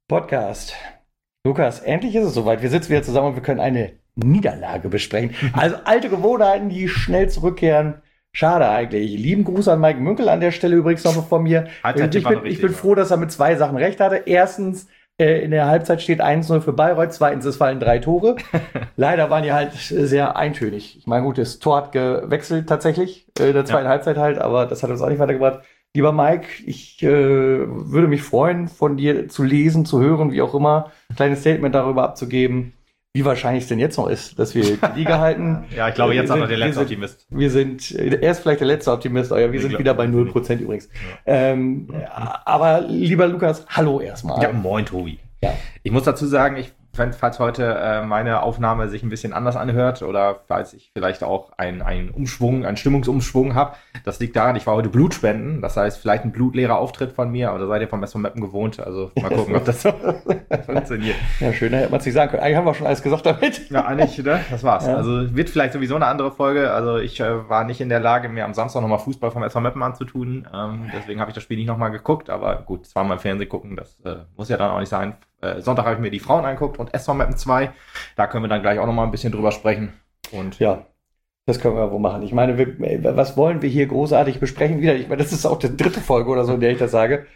Podcast. Lukas, endlich ist es soweit. Wir sitzen wieder zusammen und wir können eine Niederlage besprechen. Also alte Gewohnheiten, die schnell zurückkehren. Schade eigentlich. Lieben Gruß an Mike Münkel an der Stelle übrigens noch von mir. Ich bin froh, dass er mit zwei Sachen recht hatte. Erstens, in der Halbzeit steht 1-0 für Bayreuth. Zweitens, es fallen 3 Tore. Leider waren die halt sehr eintönig. Ich meine, gut, das Tor hat gewechselt tatsächlich, in der zweiten Halbzeit halt, aber das hat uns auch nicht weitergebracht. Lieber Mike, ich würde mich freuen, von dir zu lesen, zu hören, wie auch immer, ein kleines Statement darüber abzugeben, wie wahrscheinlich es denn jetzt noch ist, dass wir die Liga halten. Ja, ich glaube, jetzt sind wir der letzte Optimist. Er ist vielleicht der letzte Optimist, aber wir sind wieder bei 0% übrigens. Ja. Aber lieber Lukas, hallo erstmal. Ja, moin Tobi. Ja. Ich muss dazu sagen, falls heute meine Aufnahme sich ein bisschen anders anhört oder falls ich vielleicht auch einen Stimmungsumschwung habe, das liegt daran, ich war heute Blutspenden, das heißt vielleicht ein blutleerer Auftritt von mir, aber da seid ihr vom SV Meppen gewohnt, also mal gucken, ob das so funktioniert. Ja, schön, da hätte man es nicht sagen können. Eigentlich haben wir schon alles gesagt damit. Ja, eigentlich, ne? Das war's. Ja. Also wird vielleicht sowieso eine andere Folge, also ich war nicht in der Lage, mir am Samstag nochmal Fußball vom SV Meppen anzutun, deswegen habe ich das Spiel nicht nochmal geguckt, aber gut, zweimal im Fernsehen gucken, das muss ja dann auch nicht sein. Sonntag habe ich mir die Frauen angeguckt und SV Meppen 2. Da können wir dann gleich auch noch mal ein bisschen drüber sprechen. Und ja, das können wir wohl machen. Ich meine, was wollen wir hier großartig besprechen? Wieder, ich meine, das ist auch die 3. Folge oder so, in der ich das sage.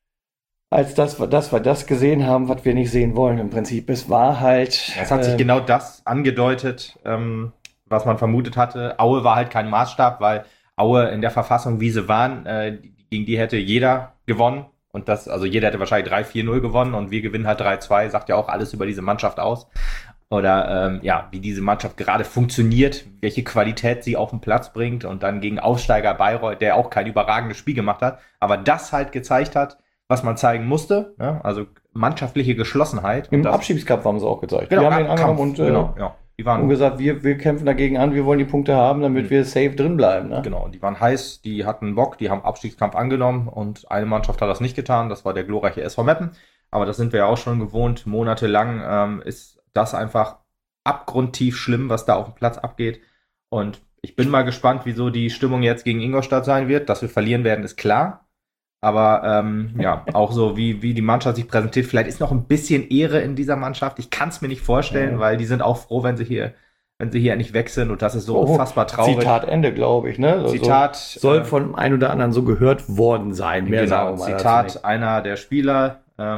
Als dass wir das gesehen haben, was wir nicht sehen wollen im Prinzip. Es war halt... Es hat sich genau das angedeutet, was man vermutet hatte. Aue war halt kein Maßstab, weil Aue in der Verfassung, wie sie waren, gegen die hätte jeder gewonnen. Und also jeder hätte wahrscheinlich 3-4-0 gewonnen und wir gewinnen halt 3-2, sagt ja auch alles über diese Mannschaft aus. Oder wie diese Mannschaft gerade funktioniert, welche Qualität sie auf den Platz bringt und dann gegen Aufsteiger Bayreuth, der auch kein überragendes Spiel gemacht hat, aber das halt gezeigt hat, was man zeigen musste, ja? Also mannschaftliche Geschlossenheit. Im Abstiegskampf haben sie auch gezeigt. Genau, wir haben ihn angenommen und ja. Und gesagt, wir kämpfen dagegen an, wir wollen die Punkte haben, damit wir safe drin bleiben. Ne? Genau, die waren heiß, die hatten Bock, die haben Abstiegskampf angenommen und eine Mannschaft hat das nicht getan, das war der glorreiche SV Meppen. Aber das sind wir ja auch schon gewohnt, monatelang ist das einfach abgrundtief schlimm, was da auf dem Platz abgeht. Und ich bin mal gespannt, wieso die Stimmung jetzt gegen Ingolstadt sein wird. Dass wir verlieren werden, ist klar. Aber auch so, wie die Mannschaft sich präsentiert. Vielleicht ist noch ein bisschen Ehre in dieser Mannschaft. Ich kann es mir nicht vorstellen, weil die sind auch froh, wenn sie hier nicht weg sind. Und das ist so unfassbar traurig. Zitat Ende, glaube ich. Ne? Zitat soll von ein oder anderen so gehört worden sein. Mehr genau, Zitat einer der Spieler.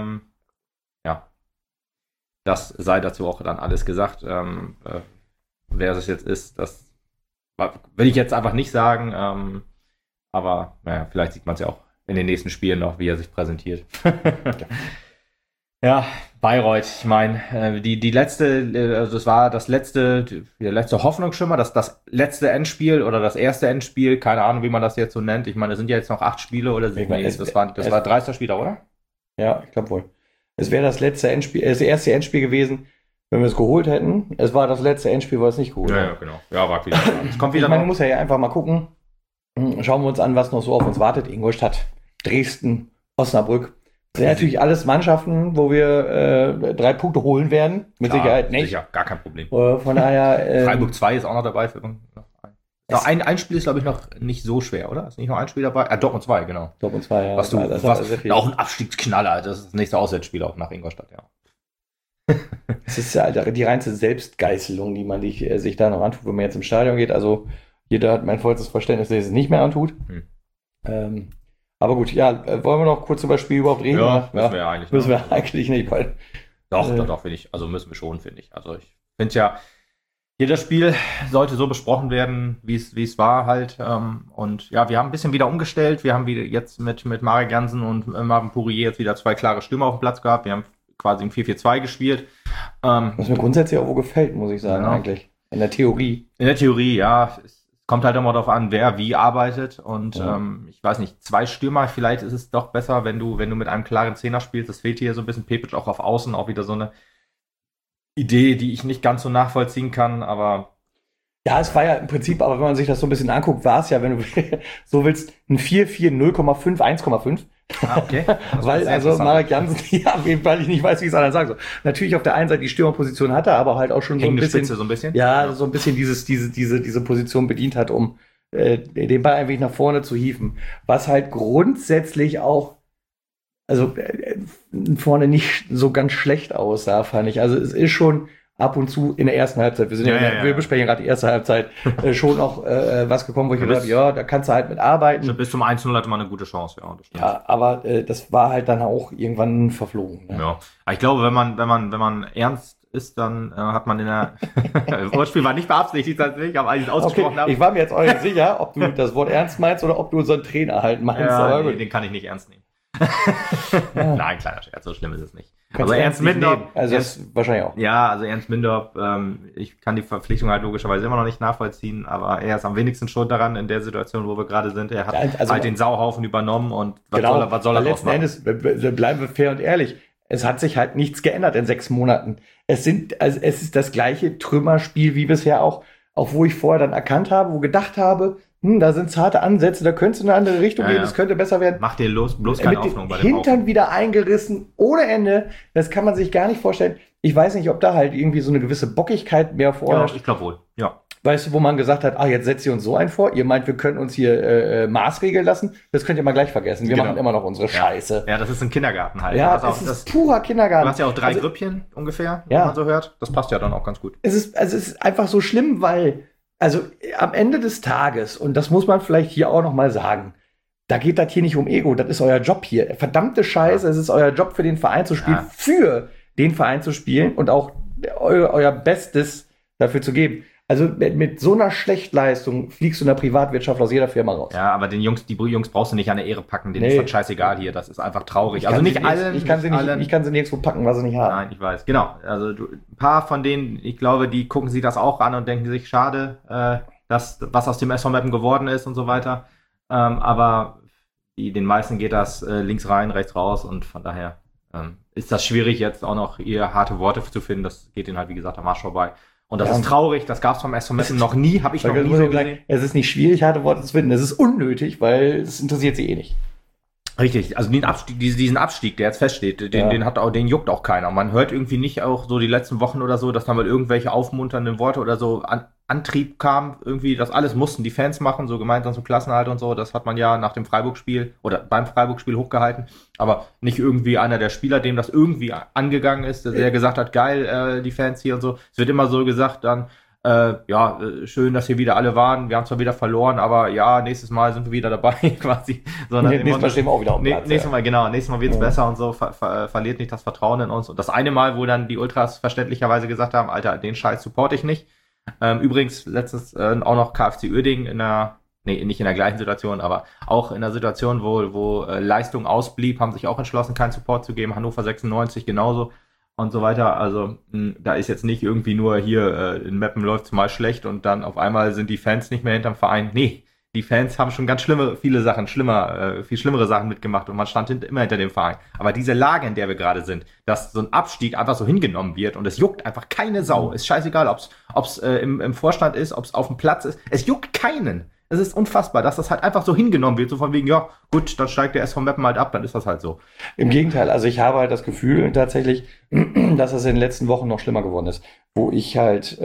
Das sei dazu auch dann alles gesagt. Wer es jetzt ist, das will ich jetzt einfach nicht sagen. Aber vielleicht sieht man es ja auch in den nächsten Spielen noch, wie er sich präsentiert. Ja, Bayreuth, ich meine, die letzte, also das war der letzte Hoffnungsschimmer, das letzte Endspiel oder das erste Endspiel, keine Ahnung, wie man das jetzt so nennt. Ich meine, es sind ja jetzt noch 8 Spiele oder das war 30. Spieler, oder? Ja, ich glaube wohl. Es wäre das letzte Endspiel, das erste Endspiel gewesen, wenn wir es geholt hätten. Es war das letzte Endspiel, weil es nicht geholt hat. Ja, genau. Ja, war wieder. Es kommt wieder. Ich meine, man muss ja einfach mal gucken. Schauen wir uns an, was noch so auf uns wartet. Ingolstadt, Dresden, Osnabrück. Das sind natürlich alles Mannschaften, wo wir 3 Punkte holen werden. Mit Sicherheit nicht. Sicher, gar kein Problem. Von daher. Freiburg 2 ist auch noch dabei. Ein Spiel ist, glaube ich, noch nicht so schwer, oder? Ist nicht noch ein Spiel dabei? Dortmund 2, genau. Dortmund 2, ja. Was auch ein Abstiegsknaller. Das ist das nächste Auswärtsspiel auch nach Ingolstadt, ja. Es ist ja die reinste Selbstgeißelung, die man sich da noch antut, wenn man jetzt im Stadion geht. Also jeder hat mein vollstes Verständnis, dass er es nicht mehr antut. Aber gut, ja, wollen wir noch kurz über das Spiel überhaupt reden? Ja, müssen wir eigentlich nicht. Weil, doch, finde ich. Also müssen wir schon, finde ich. Also ich finde ja, jedes Spiel sollte so besprochen werden, wie es war halt. Und ja, wir haben ein bisschen wieder umgestellt. Wir haben wieder jetzt mit Marek Jansen und Marvin Pourier jetzt wieder 2 klare Stürmer auf dem Platz gehabt. Wir haben quasi im 4-4-2 gespielt. Was mir grundsätzlich auch gefällt, muss ich sagen, eigentlich. In der Theorie. In der Theorie, ja. Es kommt halt immer darauf an, wer wie arbeitet. Und ich weiß nicht, 2 Stürmer, vielleicht ist es doch besser, wenn du mit einem klaren Zehner spielst. Das fehlt hier so ein bisschen. Pepic auch auf Außen, auch wieder so eine Idee, die ich nicht ganz so nachvollziehen kann, aber... Ja, es war ja im Prinzip, aber wenn man sich das so ein bisschen anguckt, war es ja, wenn du so willst, ein 4-4, 0,5, 1,5. Ah, okay. Weil, also Marek Jansen, ja, weil ich nicht weiß, wie ich es anderen sagen soll. Natürlich auf der einen Seite die Stürmerposition hatte, aber halt auch schon so ein bisschen. Spitze, so ein bisschen? Ja, so ein bisschen diese Position bedient hat, um den Ball einfach nach vorne zu hieven. Was halt grundsätzlich auch also vorne nicht so ganz schlecht aussah, fand ich. Also es ist schon ab und zu in der ersten Halbzeit, wir besprechen gerade die erste Halbzeit, schon auch was gekommen, wo ich gedacht habe, ja, da kannst du halt mit arbeiten. Bis zum 1-0 hatte man eine gute Chance, ja. Das stimmt. Ja, aber das war halt dann auch irgendwann verflogen. Ne? Ja, aber ich glaube, wenn man ernst ist, dann hat man in der Wortspiel war nicht beabsichtigt, aber als ich es ausgesprochen habe. Ich war mir jetzt auch nicht sicher, ob du das Wort ernst meinst oder ob du so einen Trainer halt meinst. Ja, aber nee, den kann ich nicht ernst nehmen. Ja. Nein, kleiner Scherz, so schlimm ist es nicht. Kannst Aber Ernst Mindorp, also das wahrscheinlich auch. Ja, also Ernst Mindorp, ich kann die Verpflichtung halt logischerweise immer noch nicht nachvollziehen, aber er ist am wenigsten schuld daran in der Situation, wo wir gerade sind. Er hat halt den Sauhaufen übernommen und was soll er draus machen? Letzten Endes, bleiben wir fair und ehrlich, es hat sich halt nichts geändert in 6 Monaten. Es ist das gleiche Trümmerspiel wie bisher auch wo ich vorher dann erkannt habe, wo gedacht habe, da sind zarte Ansätze, da könnte es in eine andere Richtung gehen, das könnte besser werden. Mach dir bloß keine Hoffnung bei dem Hintern wieder eingerissen, ohne Ende. Das kann man sich gar nicht vorstellen. Ich weiß nicht, ob da halt irgendwie so eine gewisse Bockigkeit mehr vorherrscht. Ja, ich glaube wohl, ja. Weißt du, wo man gesagt hat, jetzt setzt ihr uns so einen vor, ihr meint, wir können uns hier maßregeln lassen, das könnt ihr mal gleich vergessen, wir machen immer noch unsere Scheiße. Ja, das ist ein Kindergarten halt. Ja, das ist purer Kindergarten. Du hast ja auch 3 Grüppchen ungefähr, wenn man so hört. Das passt ja dann auch ganz gut. Es ist einfach so schlimm, weil am Ende des Tages, und das muss man vielleicht hier auch noch mal sagen, da geht das hier nicht um Ego, das ist euer Job hier. Verdammte Scheiße, es ist euer Job für den Verein zu spielen, für den Verein zu spielen und auch euer Bestes dafür zu geben. Also mit so einer Schlechtleistung fliegst du in der Privatwirtschaft aus jeder Firma raus. Ja, aber die Jungs brauchst du nicht an der Ehre packen, denen ist das scheißegal hier, das ist einfach traurig. Also nicht allen. Ich kann sie nirgendwo packen, was sie nicht haben. Nein, ich weiß, genau. Also ein paar von denen, ich glaube, die gucken sich das auch an und denken sich, schade, was aus dem SV Meppen geworden ist und so weiter. Aber den meisten geht das links rein, rechts raus und von daher ist das schwierig, jetzt auch noch ihr harte Worte zu finden. Das geht ihnen halt, wie gesagt, am Arsch vorbei. Und das ist traurig, das gab es vom SV Meppen noch nie, habe ich noch nie so gesehen. Es ist nicht schwierig, harte Worte zu finden, es ist unnötig, weil es interessiert sie eh nicht. Richtig, also diesen Abstieg, der jetzt feststeht, den juckt auch keiner. Man hört irgendwie nicht auch so die letzten Wochen oder so, dass da mal irgendwelche aufmunternden Worte oder so Antrieb kam, irgendwie, das alles mussten die Fans machen, so gemeinsam zum Klassenerhalt und so, das hat man ja nach dem Freiburg-Spiel oder beim Freiburg-Spiel hochgehalten, aber nicht irgendwie einer der Spieler, dem das irgendwie angegangen ist, der gesagt hat, geil, die Fans hier und so. Es wird immer so gesagt dann, schön, dass hier wieder alle waren. Wir haben zwar wieder verloren, aber ja, nächstes Mal sind wir wieder dabei, quasi. Nächstes Mal stehen wir auch wieder auf dem Platz. Nächstes Mal wird's besser und so. Verliert nicht das Vertrauen in uns. Und das eine Mal, wo dann die Ultras verständlicherweise gesagt haben, Alter, den Scheiß supporte ich nicht. Übrigens, letztens auch noch KFC Uerdingen nicht in der gleichen Situation, aber auch in der Situation, wo Leistung ausblieb, haben sich auch entschlossen, keinen Support zu geben. Hannover 96 genauso. Und so weiter, also da ist jetzt nicht irgendwie nur hier in Meppen läuft's mal schlecht und dann auf einmal sind die Fans nicht mehr hinterm Verein. Nee, die Fans haben schon viel schlimmere Sachen mitgemacht und man stand immer hinter dem Verein. Aber diese Lage, in der wir gerade sind, dass so ein Abstieg einfach so hingenommen wird und es juckt einfach keine Sau. Ist scheißegal, ob's im Vorstand ist, ob's auf dem Platz ist. Es juckt keinen. Es ist unfassbar, dass das halt einfach so hingenommen wird, so von wegen, ja, gut, dann steigt der SV Meppen halt ab, dann ist das halt so. Im Gegenteil, also ich habe halt das Gefühl tatsächlich, dass es in den letzten Wochen noch schlimmer geworden ist, wo ich halt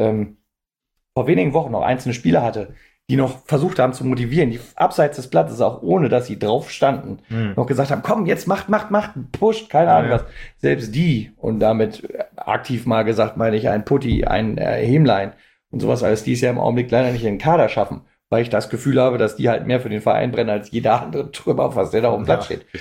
vor wenigen Wochen noch einzelne Spieler hatte, die noch versucht haben zu motivieren, die abseits des Platzes, auch ohne dass sie drauf standen, noch gesagt haben, komm, jetzt macht, pusht, keine Ahnung was. Selbst die, und damit aktiv mal gesagt, meine ich, ein Putti, ein Hämlein und sowas alles, die es ja im Augenblick leider nicht in den Kader schaffen, weil ich das Gefühl habe, dass die halt mehr für den Verein brennen als jeder andere Trümmer, was der da auf dem Platz steht.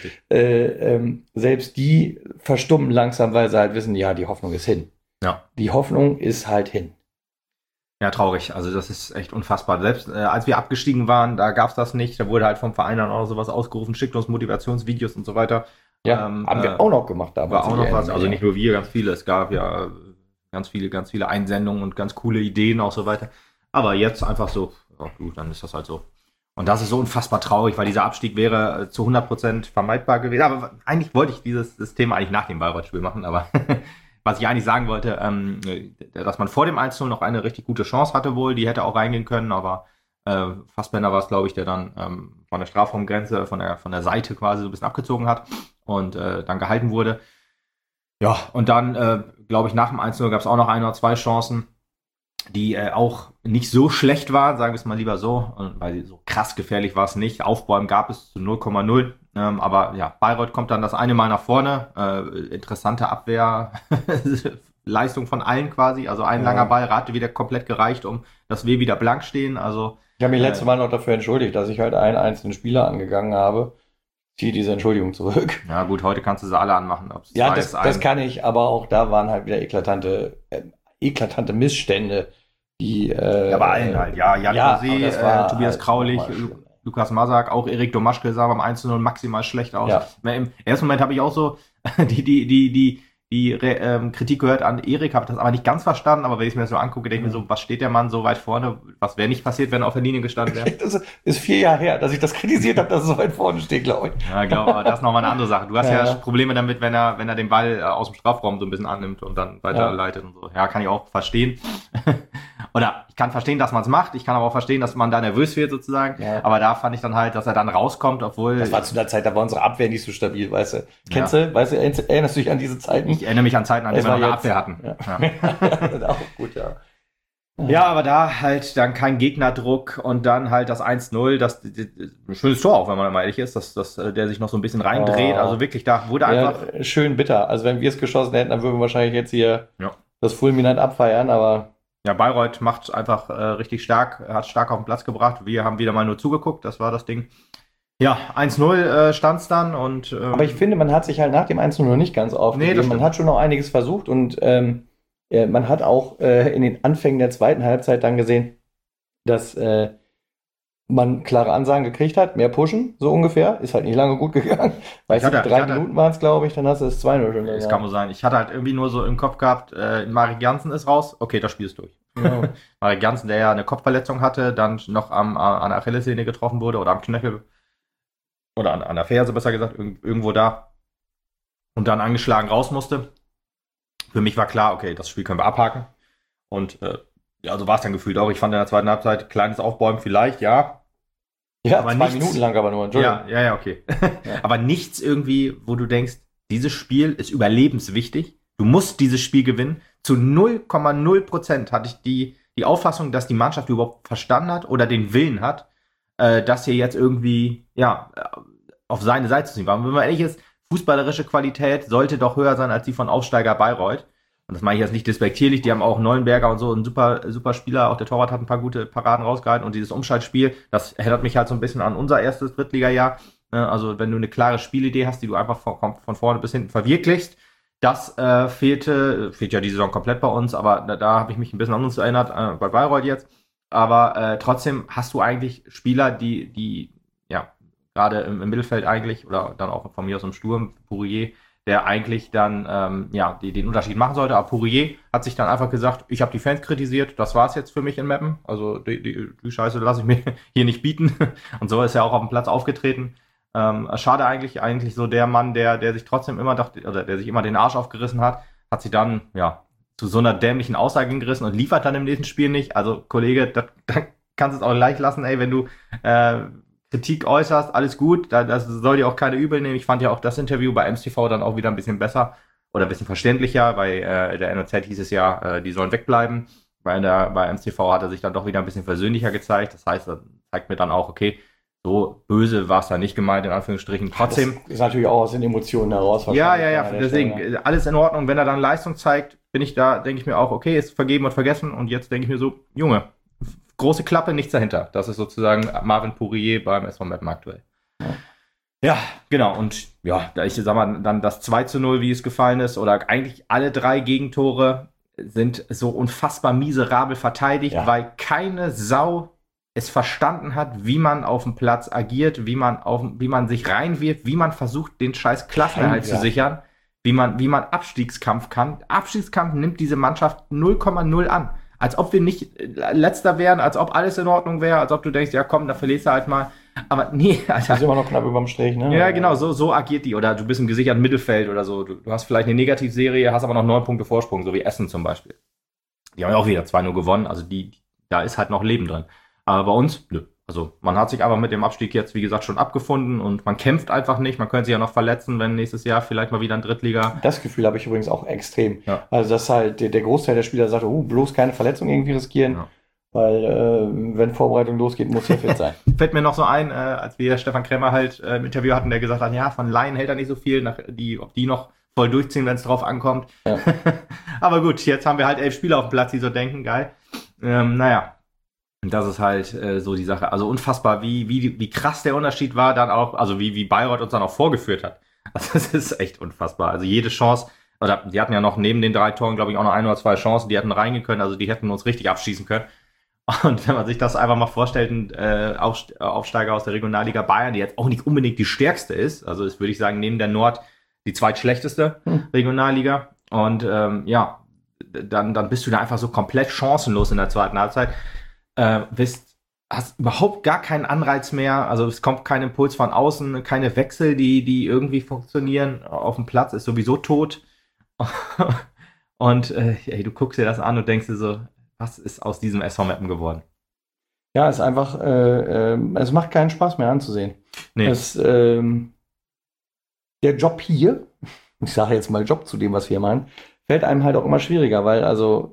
Selbst die verstummen langsam, weil sie halt wissen, ja, die Hoffnung ist hin. Ja. Die Hoffnung ist halt hin. Ja, traurig. Also das ist echt unfassbar. Selbst als wir abgestiegen waren, da gab's das nicht. Da wurde halt vom Verein dann auch sowas ausgerufen, schickt uns Motivationsvideos und so weiter. Ja, haben wir auch noch gemacht damals. War auch noch was. Also nicht nur wir, ganz viele. Es gab ja ganz viele Einsendungen und ganz coole Ideen auch so weiter. Aber jetzt einfach so, ja, gut, dann ist das halt so. Und das ist so unfassbar traurig, weil dieser Abstieg wäre zu 100% vermeidbar gewesen. Aber eigentlich wollte ich das Thema eigentlich nach dem Bayreuth-Spiel machen, aber was ich eigentlich sagen wollte, dass man vor dem 1-0 noch eine richtig gute Chance hatte wohl, die hätte auch reingehen können, aber Fassbender war es, glaube ich, der dann von der Strafraumgrenze, von der Seite quasi so ein bisschen abgezogen hat und dann gehalten wurde. Ja, und dann, glaube ich, nach dem 1-0 gab es auch noch 1 oder 2 Chancen, die auch nicht so schlecht waren, sagen wir es mal lieber so, weil so krass gefährlich war es nicht. Aufbäumen gab es zu 0,0. Aber ja, Bayreuth kommt dann das eine Mal nach vorne. Interessante Abwehrleistung von allen quasi. Also ein langer Ball hatte wieder komplett gereicht, um dass wir wieder blank stehen. Also Ich habe mich letztes Mal noch dafür entschuldigt, dass ich halt einen einzelnen Spieler angegangen habe. Ziehe diese Entschuldigung zurück. ja gut, heute kannst du sie alle anmachen. Ja, das kann ich, aber auch da waren halt wieder eklatante Missstände, die ja, bei allen halt. Ja, Jan Rosé, Tobias halt Kraulich, Lukas Masak, auch Erik Domaschke sah beim 1:0 maximal schlecht aus. Ja. Im ersten Moment habe ich auch so die Kritik gehört an Erik, habe das aber nicht ganz verstanden, aber wenn ich es mir so angucke, denke ich mir so, was steht der Mann so weit vorne? Was wäre nicht passiert, wenn er auf der Linie gestanden wäre? Das ist 4 Jahre her, dass ich das kritisiert habe, dass er so weit vorne steht, glaube ich. Ja, glaube, aber das ist nochmal eine andere Sache. Du hast ja Probleme damit, wenn er den Ball aus dem Strafraum so ein bisschen annimmt und dann weiterleitet und so. Ja, kann ich auch verstehen. Oder ich kann verstehen, dass man es macht. Ich kann aber auch verstehen, dass man da nervös wird sozusagen. Ja. Aber da fand ich dann halt, dass er dann rauskommt, obwohl... Das war zu der Zeit, da war unsere Abwehr nicht so stabil, weißt du. Kennst du? Weißt du, erinnerst du dich an diese Zeiten? Ich erinnere mich an Zeiten, an denen wir noch eine Abwehr hatten. Ja. Auch gut, ja. Ja, aber da halt dann kein Gegnerdruck und dann halt das 1:0, das ein schönes Tor auch, wenn man mal ehrlich ist, dass der sich noch so ein bisschen reindreht. Also wirklich, da wurde einfach... schön bitter. Also wenn wir es geschossen hätten, dann würden wir wahrscheinlich jetzt hier das fulminant abfeiern, aber... Ja, Bayreuth macht einfach richtig stark, hat stark auf den Platz gebracht. Wir haben wieder mal nur zugeguckt, das war das Ding. Ja, 1:0 stand's dann und... aber ich finde, man hat sich halt nach dem 1:0 noch nicht ganz aufgegeben. Man hat schon noch einiges versucht und man hat auch in den Anfängen der zweiten Halbzeit dann gesehen, dass man klare Ansagen gekriegt hat, mehr pushen, so ungefähr. Ist halt nicht lange gut gegangen. Weißt du, 3 Minuten waren es, glaube ich, dann hast du es 2:0 schon. Das kann wohl sein. Ich hatte halt irgendwie nur so im Kopf gehabt, Marek Jansen ist raus, okay, das Spiel ist durch. Ja. Marek Jansen, der ja eine Kopfverletzung hatte, dann noch an der Achillessehne getroffen wurde oder am Knöchel oder an der Ferse, besser gesagt, irgendwo da und dann angeschlagen raus musste. Für mich war klar, okay, das Spiel können wir abhaken. Und ja, so war es dann gefühlt auch. Ich fand in der zweiten Halbzeit kleines Aufbäumen vielleicht, ja. Ja, aber 2 Minuten lang aber nur, Entschuldigung. Ja, okay. Ja. Aber nichts irgendwie, wo du denkst, dieses Spiel ist überlebenswichtig. Du musst dieses Spiel gewinnen. Zu 0,0% hatte ich die Auffassung, dass die Mannschaft überhaupt verstanden hat oder den Willen hat, das hier jetzt irgendwie, ja, auf seine Seite zu ziehen. Weil wenn man ehrlich ist, fußballerische Qualität sollte doch höher sein als die von Aufsteiger Bayreuth. Und das meine ich jetzt nicht despektierlich, die haben auch Neuenberger und so, ein super Spieler, auch der Torwart hat ein paar gute Paraden rausgehalten und dieses Umschaltspiel, das erinnert mich halt so ein bisschen an unser erstes Drittliga-Jahr. Also wenn du eine klare Spielidee hast, die du einfach von vorne bis hinten verwirklichst, das fehlt ja die Saison komplett bei uns, aber da habe ich mich ein bisschen an uns erinnert, bei Bayreuth jetzt. Aber trotzdem hast du eigentlich Spieler, die ja, gerade im Mittelfeld eigentlich, oder dann auch von mir aus im Sturm, Pourier, der eigentlich dann den Unterschied machen sollte. Aber Pourier hat sich dann einfach gesagt, ich habe die Fans kritisiert, das war's jetzt für mich in Meppen. Also die Scheiße lasse ich mir hier nicht bieten. Und so ist er auch auf dem Platz aufgetreten. Schade eigentlich so der Mann, der sich trotzdem immer dachte, oder der sich immer den Arsch aufgerissen hat sich dann zu so einer dämlichen Aussage gerissen und liefert dann im nächsten Spiel nicht. Also Kollege, da kannst du es auch leicht lassen, ey, wenn du Kritik äußerst, alles gut, das soll dir auch keine übel nehmen. Ich fand ja auch das Interview bei MSTV dann auch wieder ein bisschen besser oder ein bisschen verständlicher. Bei der NOZ hieß es ja, die sollen wegbleiben. Bei MSTV hat er sich dann doch wieder ein bisschen versöhnlicher gezeigt. Das heißt, das zeigt mir dann auch, okay, so böse war es da nicht gemeint, in Anführungsstrichen. Trotzdem. Das ist natürlich auch aus den Emotionen heraus. Ja, deswegen, alles in Ordnung. Wenn er dann Leistung zeigt, denke ich mir auch, okay, ist vergeben und vergessen. Und jetzt denke ich mir so, Junge, große Klappe, nichts dahinter. Das ist sozusagen Marvin Pourier beim SV Meppen aktuell. Ja, genau. Und ja, ich sag mal, dann das 2:0, wie es gefallen ist, oder eigentlich alle 3 Gegentore sind so unfassbar miserabel verteidigt, weil keine Sau es verstanden hat, wie man auf dem Platz agiert, wie man sich reinwirft, wie man versucht, den scheiß Klassenerhalt zu sichern, wie man Abstiegskampf kann. Abstiegskampf nimmt diese Mannschaft 0,0 an. Als ob wir nicht Letzter wären, als ob alles in Ordnung wäre, als ob du denkst, ja komm, da verlierst du halt mal. Aber nee, Alter. Das ist immer noch knapp überm Strich, ne? Ja, genau, so agiert die. Oder du bist im gesicherten Mittelfeld oder so. Du hast vielleicht eine Negativserie, hast aber noch 9 Punkte Vorsprung, so wie Essen zum Beispiel. Die haben ja auch wieder 2:0 gewonnen, also da ist halt noch Leben drin. Aber bei uns, nö. Also man hat sich einfach mit dem Abstieg jetzt, wie gesagt, schon abgefunden und man kämpft einfach nicht. Man könnte sich ja noch verletzen, wenn nächstes Jahr vielleicht mal wieder ein Drittliga. Das Gefühl habe ich übrigens auch extrem. Ja. Also dass halt der Großteil der Spieler sagt, bloß keine Verletzung irgendwie riskieren. Ja. Weil wenn Vorbereitung losgeht, muss er fit sein. Fällt mir noch so ein, als wir Stefan Krämer halt im Interview hatten, der gesagt hat, ja, von Laien hält er nicht so viel, ob die noch voll durchziehen, wenn es drauf ankommt. Ja. Aber gut, jetzt haben wir halt 11 Spieler auf dem Platz, die so denken, geil. Naja, das ist halt so die Sache. Also unfassbar, wie krass der Unterschied war dann auch, also wie Bayreuth uns dann auch vorgeführt hat. Also das ist echt unfassbar. Also jede Chance, oder die hatten ja noch neben den 3 Toren, glaube ich, auch noch 1 oder 2 Chancen, die hätten reingehen können, also die hätten uns richtig abschießen können. Und wenn man sich das einfach mal vorstellt, ein Aufsteiger aus der Regionalliga Bayern, die jetzt auch nicht unbedingt die stärkste ist, also ist, würde ich sagen, neben der Nord die zweitschlechteste Regionalliga. Und ja, dann bist du da einfach so komplett chancenlos in der zweiten Halbzeit. Hast überhaupt gar keinen Anreiz mehr, also es kommt kein Impuls von außen, keine Wechsel, die irgendwie funktionieren. Auf dem Platz ist sowieso tot. Und du guckst dir das an und denkst dir so, was ist aus diesem SV Meppen geworden? Ja, es ist einfach, es macht keinen Spaß mehr anzusehen. Nee. Der Job hier, ich sage jetzt mal Job zu dem, was wir meinen, fällt einem halt auch immer schwieriger, weil also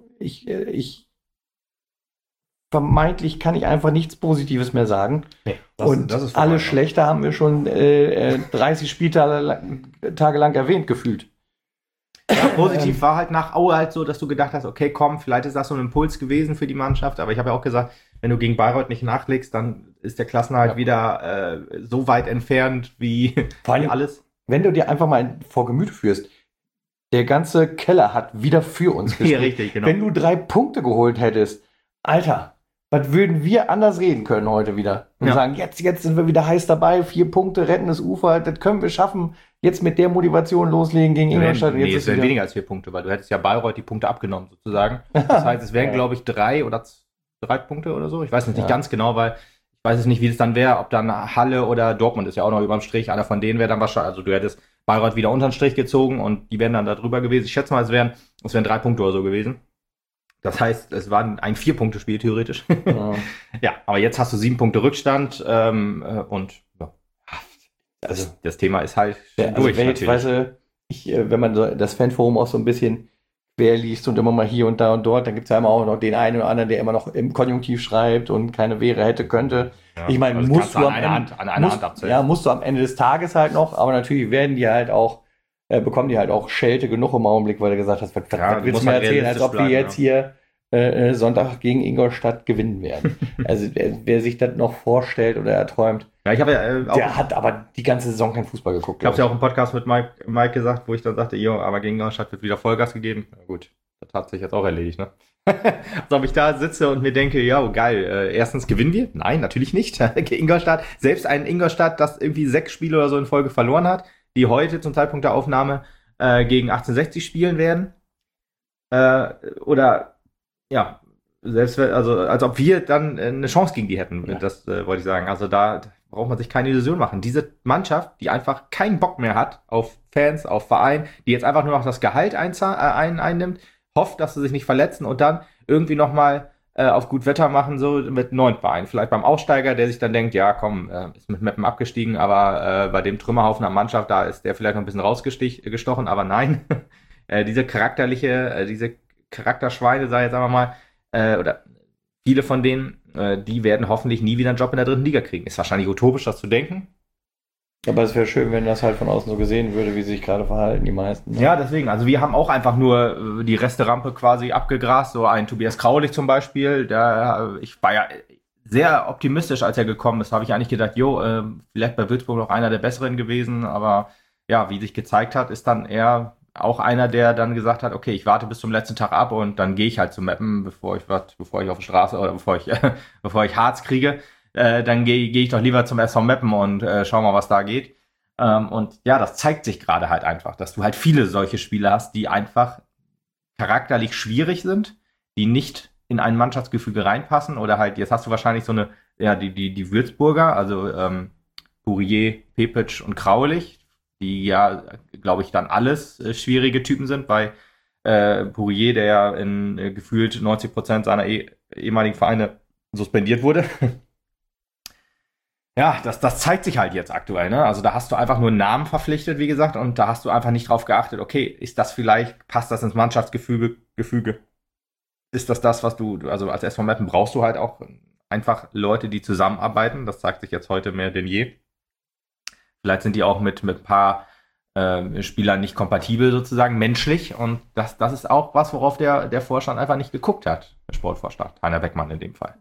vermeintlich kann ich einfach nichts Positives mehr sagen. Nee, das ist alles Schlechte haben wir schon 30 Spieltage lang erwähnt gefühlt. Ja, positiv war halt nach Aue halt so, dass du gedacht hast, okay, komm, vielleicht ist das so ein Impuls gewesen für die Mannschaft, aber ich habe ja auch gesagt, wenn du gegen Bayreuth nicht nachlegst, dann ist der Klassenerhalt wieder so weit entfernt wie vor allem alles. Wenn du dir einfach mal vor Gemüte führst, der ganze Keller hat wieder für uns gespielt. Ja, richtig, genau. Wenn du 3 Punkte geholt hättest, Alter, was würden wir anders reden können heute wieder? Und sagen, jetzt sind wir wieder heiß dabei, 4 Punkte, retten das Ufer, das können wir schaffen. Jetzt mit der Motivation loslegen gegen Ingolstadt. Nee, es wären weniger als 4 Punkte, weil du hättest ja Bayreuth die Punkte abgenommen, sozusagen. Das heißt, es wären, glaube ich, 3 Punkte oder so. Ich weiß nicht ganz genau, weil ich weiß es nicht, wie das dann wäre, ob dann Halle oder Dortmund ist ja auch noch überm Strich. Einer von denen wäre dann wahrscheinlich, also du hättest Bayreuth wieder unter den Strich gezogen und die wären dann da drüber gewesen. Ich schätze mal, es wären 3 Punkte oder so gewesen. Das heißt, es war ein 4-Punkte-Spiel theoretisch. Ja, aber jetzt hast du 7 Punkte Rückstand und also das Thema ist halt durch. Wenn man so das Fanforum auch so ein bisschen quer liest und immer mal hier und da und dort, dann gibt es ja immer auch noch den einen oder anderen, der immer noch im Konjunktiv schreibt und keine wäre, hätte, könnte. Ja, ich meine, musst du am Ende des Tages halt noch, aber natürlich werden die halt auch bekommen die halt auch Schelte genug im Augenblick, weil du gesagt hast, was willst du mir erzählen, als ob wir jetzt hier Sonntag gegen Ingolstadt gewinnen werden. Also wer sich das noch vorstellt oder erträumt, ich habe der hat aber die ganze Saison keinen Fußball geguckt. Ich habe es ja auch im Podcast mit Mike gesagt, wo ich dann sagte, aber gegen Ingolstadt wird wieder Vollgas gegeben. Na gut, das hat sich jetzt auch erledigt, ne? Als ob ich da sitze und mir denke, geil, erstens gewinnen wir? Nein, natürlich nicht. Ingolstadt, selbst ein Ingolstadt, das irgendwie 6 Spiele oder so in Folge verloren hat, die heute zum Zeitpunkt der Aufnahme gegen 1860 spielen werden. Selbst als ob wir dann eine Chance gegen die hätten. Ja. Das wollte ich sagen. Also da braucht man sich keine Illusion machen. Diese Mannschaft, die einfach keinen Bock mehr hat auf Fans, auf Verein, die jetzt einfach nur noch das Gehalt einnimmt, hofft, dass sie sich nicht verletzen und dann irgendwie nochmal auf gut Wetter machen, so mit 9 Beinen. Vielleicht beim Aufsteiger, der sich dann denkt, ja komm, ist mit Meppen abgestiegen, aber bei dem Trümmerhaufen an Mannschaft, da ist der vielleicht noch ein bisschen rausgestochen, aber nein. Diese Charakterschweine, sag ich jetzt einfach mal, oder viele von denen, die werden hoffentlich nie wieder einen Job in der 3. Liga kriegen. Ist wahrscheinlich utopisch, das zu denken. Aber es wäre schön, wenn das halt von außen so gesehen würde, wie sie sich gerade verhalten, die meisten. Ne? Ja, deswegen. Also wir haben auch einfach nur die Resterampe quasi abgegrast. So ein Tobias Kraulich zum Beispiel. Ich war ja sehr optimistisch, als er gekommen ist. Habe ich eigentlich gedacht, vielleicht bei Würzburg noch einer der Besseren gewesen. Aber ja, wie sich gezeigt hat, ist dann eher auch einer, der dann gesagt hat, okay, ich warte bis zum letzten Tag ab und dann gehe ich halt zu Meppen, bevor ich auf die Straße oder bevor ich Harz kriege. Dann gehe ich doch lieber zum SV Meppen und schau mal, was da geht. Und ja, das zeigt sich gerade halt einfach, dass du halt viele solche Spiele hast, die einfach charakterlich schwierig sind, die nicht in ein Mannschaftsgefüge reinpassen oder halt, jetzt hast du wahrscheinlich so eine, die Würzburger, also Pourier, Pepic und Kraulich, die ja, glaube ich, dann alles schwierige Typen sind. Bei Pourier, der ja in gefühlt 90% seiner ehemaligen Vereine suspendiert wurde. Ja, das zeigt sich halt jetzt aktuell, ne? Also da hast du einfach nur einen Namen verpflichtet, wie gesagt, und da hast du einfach nicht drauf geachtet, okay, passt das ins Mannschaftsgefüge? ist das, was also als SV Meppen brauchst du halt auch einfach Leute, die zusammenarbeiten. Das zeigt sich jetzt heute mehr denn je. Vielleicht sind die auch mit ein paar Spielern nicht kompatibel sozusagen, menschlich. Und das ist auch was, worauf der Vorstand einfach nicht geguckt hat. Der Sportvorstand, Heiner Beckmann in dem Fall.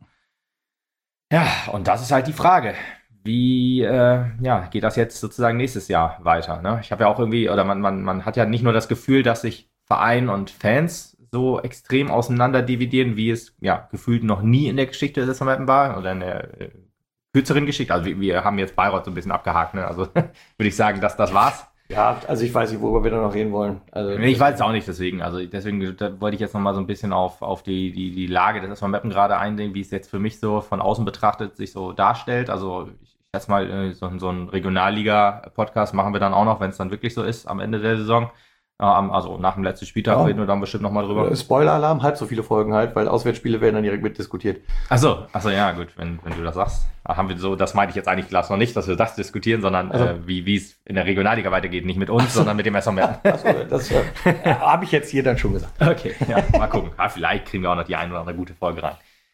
Ja, und das ist halt die Frage. Wie geht das jetzt sozusagen nächstes Jahr weiter? Ne? Ich habe ja auch irgendwie, oder man hat ja nicht nur das Gefühl, dass sich Verein und Fans so extrem auseinander dividieren, wie es gefühlt noch nie in der Geschichte des SV Meppen war oder in der kürzeren Geschichte. Also wir haben jetzt Bayreuth so ein bisschen abgehakt, ne? Also würde ich sagen, das war's. Ja, also ich weiß nicht, worüber wir da noch reden wollen. Also, ich weiß es auch nicht, deswegen wollte ich jetzt nochmal so ein bisschen auf die Lage des SV Meppen gerade eingehen, wie es jetzt für mich so von außen betrachtet sich so darstellt. Also ich schätze mal, so einen Regionalliga-Podcast machen wir dann auch noch, wenn es dann wirklich so ist, am Ende der Saison. Also nach dem letzten Spieltag reden wir dann bestimmt nochmal drüber. Spoiler-Alarm, halb so viele Folgen halt, weil Auswärtsspiele werden dann direkt mitdiskutiert. Achso, ja gut, wenn du das sagst. Haben wir so, das meinte ich jetzt eigentlich klar noch nicht, dass wir das diskutieren, sondern wie es in der Regionalliga weitergeht. Nicht mit uns, sondern mit dem SV Meppen. Achso, das habe ich jetzt hier dann schon gesagt. Okay, ja, mal gucken. Vielleicht kriegen wir auch noch die eine oder andere gute Folge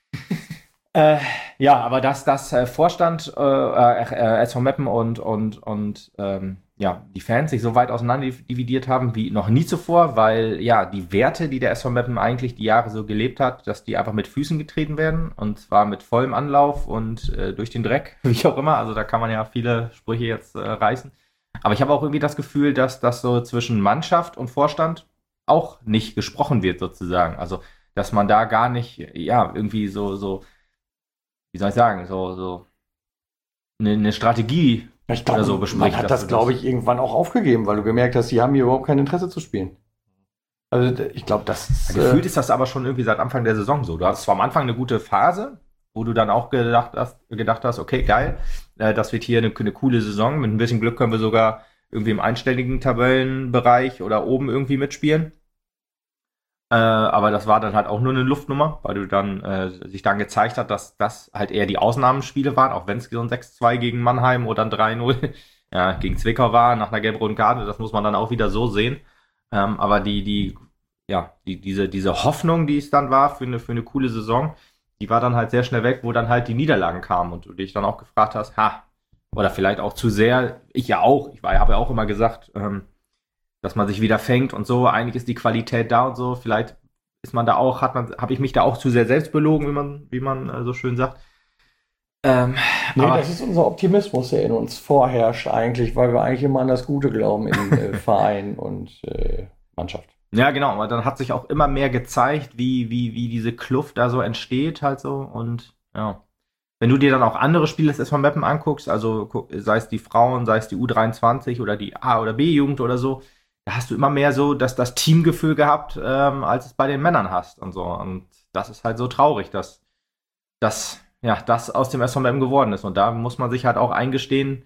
rein. Aber dass das Vorstand SV Meppen und die Fans sich so weit auseinander dividiert haben wie noch nie zuvor, weil die Werte, die der SV Meppen eigentlich die Jahre so gelebt hat, dass die einfach mit Füßen getreten werden und zwar mit vollem Anlauf und durch den Dreck, wie auch immer. Also da kann man ja viele Sprüche jetzt reißen. Aber ich habe auch irgendwie das Gefühl, dass das so zwischen Mannschaft und Vorstand auch nicht gesprochen wird sozusagen. Also dass man da gar nicht irgendwie so wie soll ich sagen, so eine Strategie ich glaub, oder so bespricht. Man hat das, glaube ich, irgendwann auch aufgegeben, weil du gemerkt hast, die haben hier überhaupt kein Interesse zu spielen. Also ich glaube, das ist... Gefühlt ist das aber schon irgendwie seit Anfang der Saison so. Du hattest zwar am Anfang eine gute Phase, wo du dann auch gedacht hast, okay, geil, das wird hier eine coole Saison. Mit ein bisschen Glück können wir sogar irgendwie im einstelligen Tabellenbereich oder oben irgendwie mitspielen. Aber das war dann halt auch nur eine Luftnummer, weil du dann sich dann gezeigt hat, dass das halt eher die Ausnahmespiele waren, auch wenn es so ein 6-2 gegen Mannheim oder ein 3-0 gegen Zwickau war, nach einer gelb-roten Karte, das muss man dann auch wieder so sehen. Aber diese Hoffnung, die es dann war für eine coole Saison, die war dann halt sehr schnell weg, wo dann halt die Niederlagen kamen und du dich dann auch gefragt hast, oder vielleicht auch zu sehr, ich habe ja auch immer gesagt, dass man sich wieder fängt und so, eigentlich ist die Qualität da und so, vielleicht ist man da auch, habe ich mich da auch zu sehr selbst belogen, wie man so schön sagt. Das ist unser Optimismus, der in uns vorherrscht eigentlich, weil wir eigentlich immer an das Gute glauben in Verein und Mannschaft. Ja, genau, aber dann hat sich auch immer mehr gezeigt, wie diese Kluft da so entsteht halt so und ja. Wenn du dir dann auch andere Spiele des SV Meppen anguckst, also sei es die Frauen, sei es die U23 oder die A- oder B-Jugend oder so, da hast du immer mehr so das Teamgefühl gehabt, als es bei den Männern hast und so. Und das ist halt so traurig, dass das aus dem SV Meppen geworden ist. Und da muss man sich halt auch eingestehen,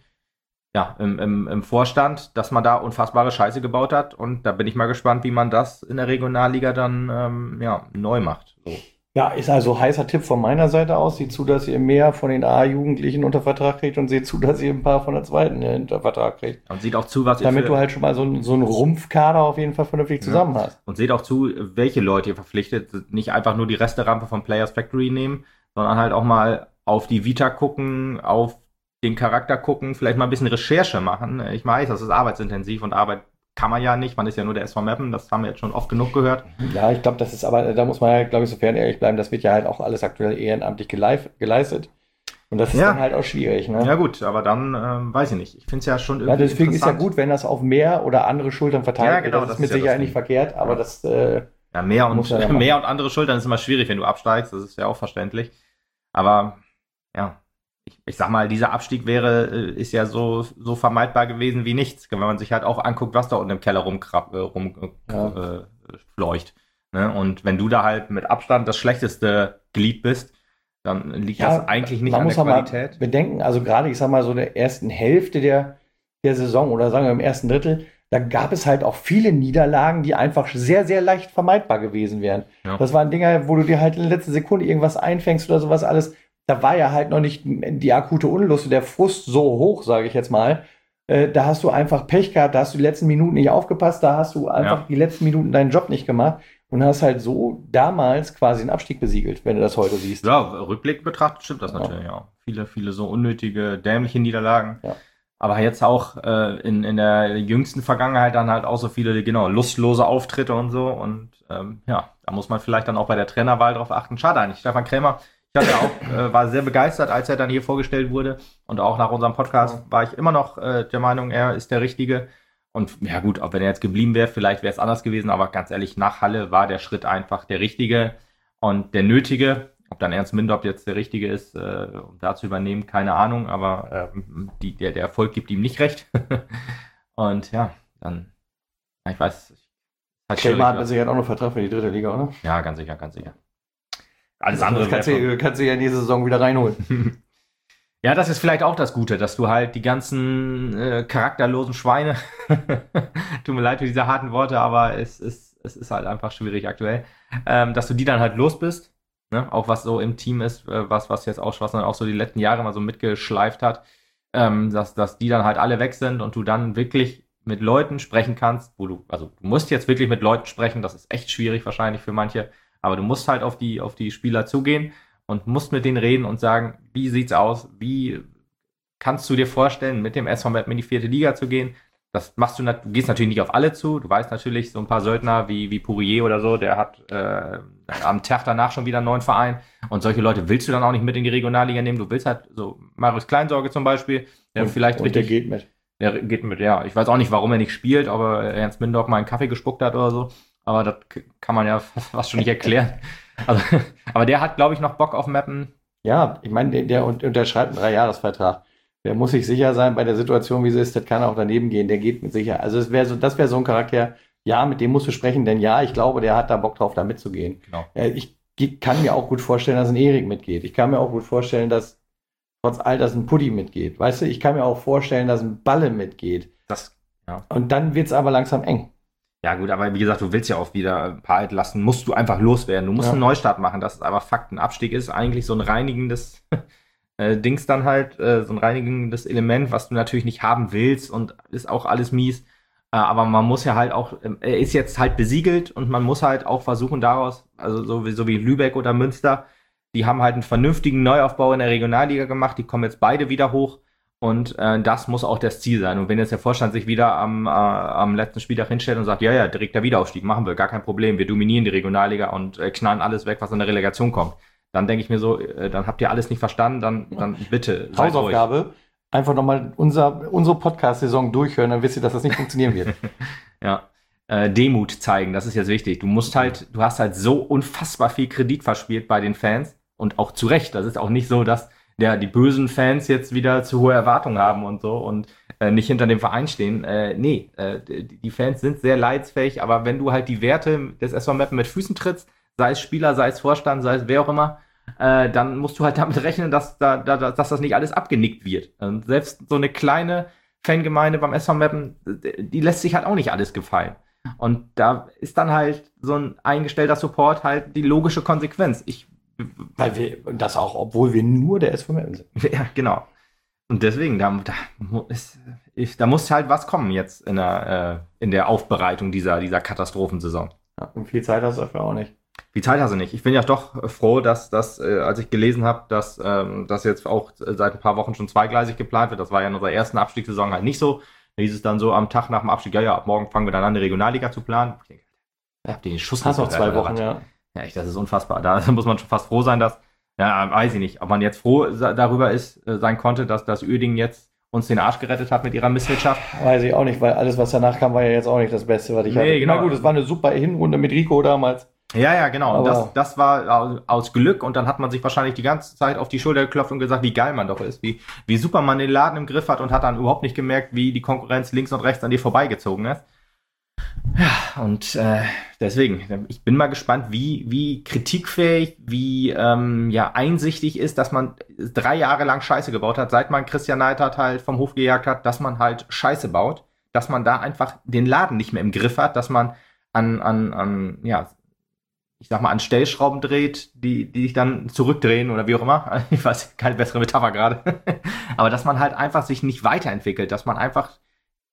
im Vorstand, dass man da unfassbare Scheiße gebaut hat. Und da bin ich mal gespannt, wie man das in der Regionalliga dann neu macht. So. Ja, ist also heißer Tipp von meiner Seite aus. Seht zu, dass ihr mehr von den A-Jugendlichen unter Vertrag kriegt und seht zu, dass ihr ein paar von der zweiten unter Vertrag kriegt. Und seht auch zu, was damit du halt schon mal so einen Rumpfkader auf jeden Fall vernünftig zusammen hast. Und seht auch zu, welche Leute ihr verpflichtet. Nicht einfach nur die Resterampe von Players Factory nehmen, sondern halt auch mal auf die Vita gucken, auf den Charakter gucken, vielleicht mal ein bisschen Recherche machen. Ich weiß, das ist arbeitsintensiv und Arbeit kann man ja nicht, man ist ja nur der SV Meppen, das haben wir jetzt schon oft genug gehört. Ja, ich glaube, das ist aber, da muss man ja, glaube ich, sofern ehrlich bleiben, das wird ja halt auch alles aktuell ehrenamtlich geleistet. Und das ist dann halt auch schwierig, ne? Ja gut, aber dann, weiß ich nicht. Ich finde es ja schon irgendwie deswegen ist ja gut, wenn das auf mehr oder andere Schultern verteilt wird. Genau, das ist mit Sicherheit nicht verkehrt, aber das... mehr und andere Schultern ist immer schwierig, wenn du absteigst, das ist ja auch verständlich. Aber, ich sag mal, dieser Abstieg ist ja so vermeidbar gewesen wie nichts, wenn man sich halt auch anguckt, was da unten im Keller rumfleucht. Ne? Und wenn du da halt mit Abstand das schlechteste Glied bist, dann liegt das eigentlich nicht an der Qualität. Man muss bedenken, also gerade, ich sag mal, so in der ersten Hälfte der Saison oder sagen wir im ersten Drittel, da gab es halt auch viele Niederlagen, die einfach sehr, sehr leicht vermeidbar gewesen wären. Ja. Das waren Dinger, wo du dir halt in der letzten Sekunde irgendwas einfängst oder sowas alles. Da war ja halt noch nicht die akute Unlust und der Frust so hoch, sage ich jetzt mal. Da hast du einfach Pech gehabt, da hast du die letzten Minuten nicht aufgepasst, da hast du einfach die letzten Minuten deinen Job nicht gemacht. und hast halt so damals quasi einen Abstieg besiegelt, wenn du das heute siehst. Ja, rückblickend betrachtet stimmt das natürlich auch. Viele so unnötige, dämliche Niederlagen. Ja. Aber jetzt auch in der jüngsten Vergangenheit dann halt auch so viele, genau, lustlose Auftritte und so. Und da muss man vielleicht dann auch bei der Trainerwahl drauf achten. Schade eigentlich. Stefan Krämer, ich hatte auch, war sehr begeistert, als er dann hier vorgestellt wurde. Und auch nach unserem Podcast war ich immer noch der Meinung, er ist der Richtige. Und ja gut, auch wenn er jetzt geblieben wäre, vielleicht wäre es anders gewesen. Aber ganz ehrlich, nach Halle war der Schritt einfach der Richtige und der Nötige. Ob dann Ernst Mindorp jetzt der Richtige ist, um da zu übernehmen, keine Ahnung, aber der Erfolg gibt ihm nicht recht. Und ja, dann, ich weiß. Krämer hat mit Sicherheit auch noch Vertrag für die 3. Liga, oder? Ja, ganz sicher. Alles andere kannst du ja nächste Saison wieder reinholen. Ja, das ist vielleicht auch das Gute, dass du halt die ganzen charakterlosen Schweine, tut mir leid für diese harten Worte, aber es ist halt einfach schwierig aktuell, dass du die dann halt los bist. Ne? Auch was so im Team ist, was jetzt auch, was dann auch so die letzten Jahre mal so mitgeschleift hat, dass die dann halt alle weg sind und du dann wirklich mit Leuten sprechen kannst, du musst jetzt wirklich mit Leuten sprechen, das ist echt schwierig wahrscheinlich für manche, aber du musst halt auf die Spieler zugehen und musst mit denen reden und sagen, wie sieht's aus, wie kannst du dir vorstellen, mit dem SV Meppen in die 4. Liga zu gehen? Das machst du gehst natürlich nicht auf alle zu. Du weißt natürlich, so ein paar Söldner wie Pourier oder so, der hat am Tag danach schon wieder einen neuen Verein. Und solche Leute willst du dann auch nicht mit in die Regionalliga nehmen. Du willst halt so Marius Kleinsorge zum Beispiel, der vielleicht richtig. Der geht mit. Der geht mit, ja. Ich weiß auch nicht, warum er nicht spielt, ob er Ernst Mindorp mal einen Kaffee gespuckt hat oder so. Aber das kann man ja fast schon nicht erklären. Also, aber der hat, glaube ich, noch Bock auf Meppen. Ja, ich meine, der unterschreibt einen 3-Jahres-Vertrag. Der muss sich sicher sein bei der Situation, wie sie ist, das kann auch daneben gehen, der geht mit Sicherheit. Also das wäre so ein Charakter, ja, mit dem musst du sprechen, denn ja, ich glaube, der hat da Bock drauf, da mitzugehen. Genau. Ich kann mir auch gut vorstellen, dass ein Erik mitgeht. Ich kann mir auch gut vorstellen, dass trotz all das ein Puddy mitgeht. Weißt du, ich kann mir auch vorstellen, dass ein Balle mitgeht. Und dann wird's aber langsam eng. Ja gut, aber wie gesagt, du willst ja auch wieder ein paar Altlasten, musst du einfach loswerden. Du musst einen Neustart machen, das ist aber Fakt. Ein Abstieg ist eigentlich so ein reinigendes Dings dann halt, so ein reinigendes Element, was du natürlich nicht haben willst und ist auch alles mies. Aber man muss ja halt auch, er ist jetzt halt besiegelt und man muss halt auch versuchen daraus, also so wie Lübeck oder Münster, die haben halt einen vernünftigen Neuaufbau in der Regionalliga gemacht, die kommen jetzt beide wieder hoch. Und das muss auch das Ziel sein. Und wenn jetzt der Vorstand sich wieder am letzten Spieltag hinstellt und sagt, ja, direkter Wiederaufstieg, machen wir, gar kein Problem, wir dominieren die Regionalliga und knallen alles weg, was in der Relegation kommt, dann denke ich mir so, dann habt ihr alles nicht verstanden, dann bitte. Hausaufgabe, einfach nochmal unsere Podcast-Saison durchhören, dann wisst ihr, dass das nicht funktionieren wird. Ja, Demut zeigen, das ist jetzt wichtig. Du hast halt so unfassbar viel Kredit verspielt bei den Fans und auch zu Recht. Das ist auch nicht so, dass die bösen Fans jetzt wieder zu hohe Erwartungen haben und so und nicht hinter dem Verein stehen. Die Fans sind sehr leidensfähig, aber wenn du halt die Werte des SV Meppen mit Füßen trittst, sei es Spieler, sei es Vorstand, sei es wer auch immer, dann musst du halt damit rechnen, dass das nicht alles abgenickt wird. Und selbst so eine kleine Fangemeinde beim SV Meppen, die lässt sich halt auch nicht alles gefallen. Und da ist dann halt so ein eingestellter Support halt die logische Konsequenz. Weil wir das auch, obwohl wir nur der SV Meppen sind. Ja, genau. Und deswegen, da muss halt was kommen jetzt in der Aufbereitung dieser Katastrophensaison. Ja, und viel Zeit hast du dafür auch nicht. Viel Zeit hast du nicht. Ich bin ja doch froh, dass als ich gelesen habe, dass das jetzt auch seit ein paar Wochen schon zweigleisig geplant wird. Das war ja in unserer ersten Abstiegssaison halt nicht so. Da hieß es dann so am Tag nach dem Abstieg, ja, ab morgen fangen wir dann an, die Regionalliga zu planen. Ich denke, habt ihr den Schuss hast noch 2 Wochen, ja. Ja, echt, das ist unfassbar. Da muss man schon fast froh sein, dass, ja, weiß ich nicht, ob man jetzt froh darüber sein konnte, dass das Uerdingen jetzt uns den Arsch gerettet hat mit ihrer Misswirtschaft. Weiß ich auch nicht, weil alles, was danach kam, war ja jetzt auch nicht das Beste, was ich hatte. Genau. Na gut, es war eine super Hinrunde mit Rico damals. Ja, genau. Und das war aus Glück und dann hat man sich wahrscheinlich die ganze Zeit auf die Schulter geklopft und gesagt, wie geil man doch ist, wie super man den Laden im Griff hat und hat dann überhaupt nicht gemerkt, wie die Konkurrenz links und rechts an dir vorbeigezogen ist. Ja, und deswegen, ich bin mal gespannt, wie kritikfähig, wie einsichtig ist, dass man 3 Jahre lang Scheiße gebaut hat, seit man Christian Neidhardt halt vom Hof gejagt hat, dass man halt Scheiße baut, dass man da einfach den Laden nicht mehr im Griff hat, dass man an Stellschrauben dreht, die sich dann zurückdrehen oder wie auch immer. Ich weiß, keine bessere Metapher gerade. Aber dass man halt einfach sich nicht weiterentwickelt, dass man einfach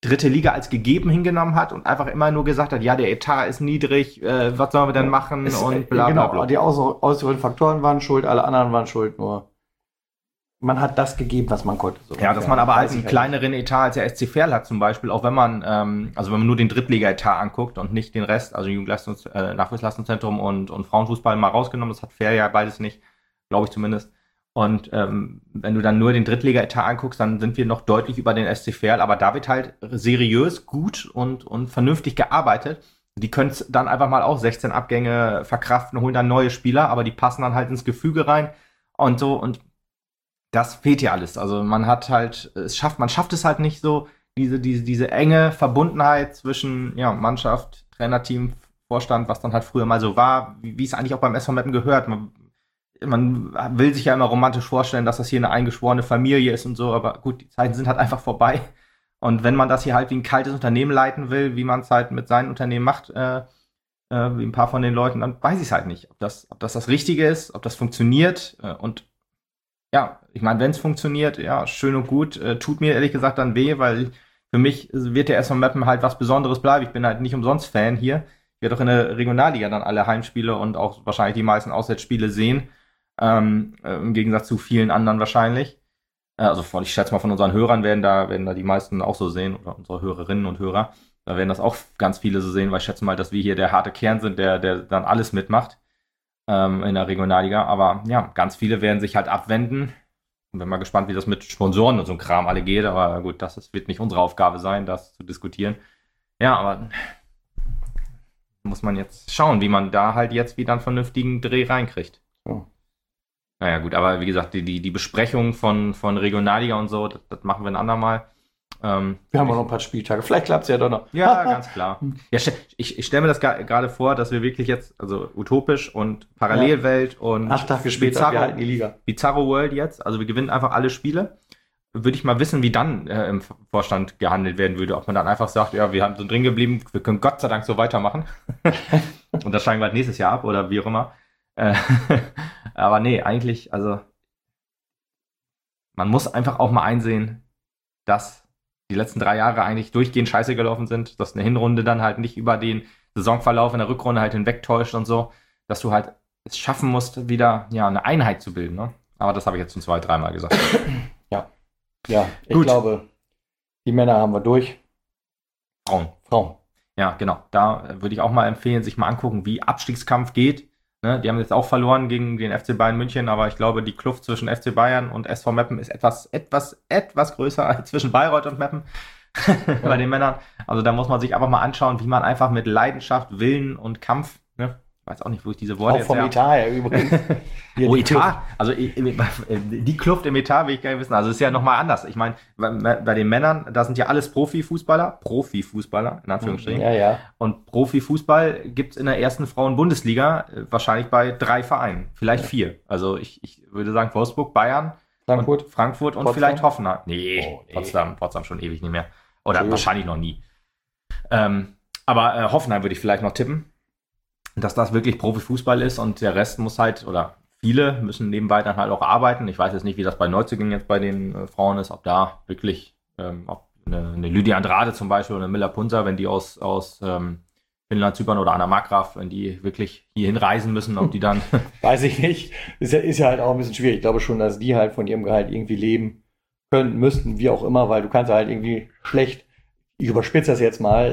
dritte Liga als gegeben hingenommen hat und einfach immer nur gesagt hat, ja, der Etat ist niedrig, was sollen wir denn machen und bla bla bla. Die äußeren Faktoren waren schuld, alle anderen waren schuld, nur man hat das gegeben, was man konnte. So ja, dass man aber halt einen kleineren Etat als der SC Verl hat zum Beispiel, auch wenn man, wenn man nur den Drittliga-Etat anguckt und nicht den Rest, also Nachwuchsleistungszentrum und Frauenfußball mal rausgenommen, das hat Verl ja beides nicht, glaube ich zumindest. Und wenn du dann nur den Drittliga-Etat anguckst, dann sind wir noch deutlich über den SC Verl, aber da wird halt seriös, gut und vernünftig gearbeitet. Die können dann einfach mal auch 16 Abgänge verkraften, holen dann neue Spieler, aber die passen dann halt ins Gefüge rein und so, und das fehlt ja alles. Also man schafft es halt nicht so, diese enge Verbundenheit zwischen Mannschaft, Trainerteam, Vorstand, was dann halt früher mal so war, wie es eigentlich auch beim SV Meppen gehört. Man will sich ja immer romantisch vorstellen, dass das hier eine eingeschworene Familie ist und so, aber gut, die Zeiten sind halt einfach vorbei. Und wenn man das hier halt wie ein kaltes Unternehmen leiten will, wie man es halt mit seinen Unternehmen macht, wie ein paar von den Leuten, dann weiß ich es halt nicht, ob das Richtige ist, ob das funktioniert, und ja, ich meine, wenn es funktioniert, ja, schön und gut, tut mir ehrlich gesagt dann weh, weil für mich wird der SV Meppen halt was Besonderes bleiben. Ich bin halt nicht umsonst Fan hier. Ich werde auch in der Regionalliga dann alle Heimspiele und auch wahrscheinlich die meisten Auswärtsspiele sehen, im Gegensatz zu vielen anderen wahrscheinlich. Also ich schätze mal, von unseren Hörern werden da die meisten auch so sehen, oder unsere Hörerinnen und Hörer, da werden das auch ganz viele so sehen, weil ich schätze mal, dass wir hier der harte Kern sind, der dann alles mitmacht in der Regionalliga. Aber ja, ganz viele werden sich halt abwenden. Und bin mal gespannt, wie das mit Sponsoren und so ein Kram alle geht. Aber gut, das wird nicht unsere Aufgabe sein, das zu diskutieren. Ja, aber muss man jetzt schauen, wie man da halt jetzt wieder einen vernünftigen Dreh reinkriegt. Oh. Naja, gut, aber wie gesagt, die Besprechung von Regionalliga und so, das machen wir ein andermal. Wir haben auch noch ein paar Spieltage. Vielleicht klappt es ja doch noch. Ja, ganz klar. Ja, ich stelle mir das gerade vor, dass wir wirklich jetzt, also utopisch und Parallelwelt und 8 Tage später, wir halten die Liga. Bizarro World jetzt, also wir gewinnen einfach alle Spiele. Würde ich mal wissen, wie dann im Vorstand gehandelt werden würde. Ob man dann einfach sagt, ja, wir haben so drin geblieben, wir können Gott sei Dank so weitermachen. Und das steigen wir halt nächstes Jahr ab oder wie auch immer. Aber nee, eigentlich, also man muss einfach auch mal einsehen, dass die letzten 3 Jahre eigentlich durchgehend scheiße gelaufen sind, dass eine Hinrunde dann halt nicht über den Saisonverlauf in der Rückrunde halt hinwegtäuscht und so, dass du halt es schaffen musst, wieder eine Einheit zu bilden. Ne? Aber das habe ich jetzt schon 2-3 Mal gesagt. Ja, ich glaube, die Männer haben wir durch. Frauen. Ja, genau. Da würde ich auch mal empfehlen, sich mal angucken, wie Abstiegskampf geht. Ne? Die haben jetzt auch verloren gegen den FC Bayern München, aber ich glaube, die Kluft zwischen FC Bayern und SV Meppen ist etwas größer als zwischen Bayreuth und Meppen bei den Männern. Also da muss man sich einfach mal anschauen, wie man einfach mit Leidenschaft, Willen und Kampf, ne? Ich weiß auch nicht, wo ich diese Worte auch jetzt vom Etat her übrigens. Etat? Also die Kluft im Etat will ich gar nicht wissen. Also ist ja nochmal anders. Ich meine, bei den Männern, da sind ja alles Profifußballer, in Anführungsstrichen. Ja. Und Profifußball gibt es in der ersten Frauen-Bundesliga wahrscheinlich bei 3 Vereinen, vielleicht 4. Also ich würde sagen Wolfsburg, Bayern, Frankfurt und Potsdam? Vielleicht Hoffenheim. Nee. Potsdam schon ewig nicht mehr. Oder wahrscheinlich noch nie. Aber Hoffenheim würde ich vielleicht noch tippen, dass das wirklich Profifußball ist, und der Rest muss halt, oder viele müssen nebenbei dann halt auch arbeiten. Ich weiß jetzt nicht, wie das bei Neuzugängen jetzt bei den Frauen ist, ob da wirklich ob eine Lydia Andrade zum Beispiel oder eine Miller Punzer, wenn die aus Finnland, Zypern oder Anna Markgraf, wenn die wirklich hierhin reisen müssen, ob die dann... Weiß ich nicht. Ist ja halt auch ein bisschen schwierig. Ich glaube schon, dass die halt von ihrem Gehalt irgendwie leben können, müssten, wie auch immer, weil du kannst halt irgendwie schlecht, ich überspitze das jetzt mal,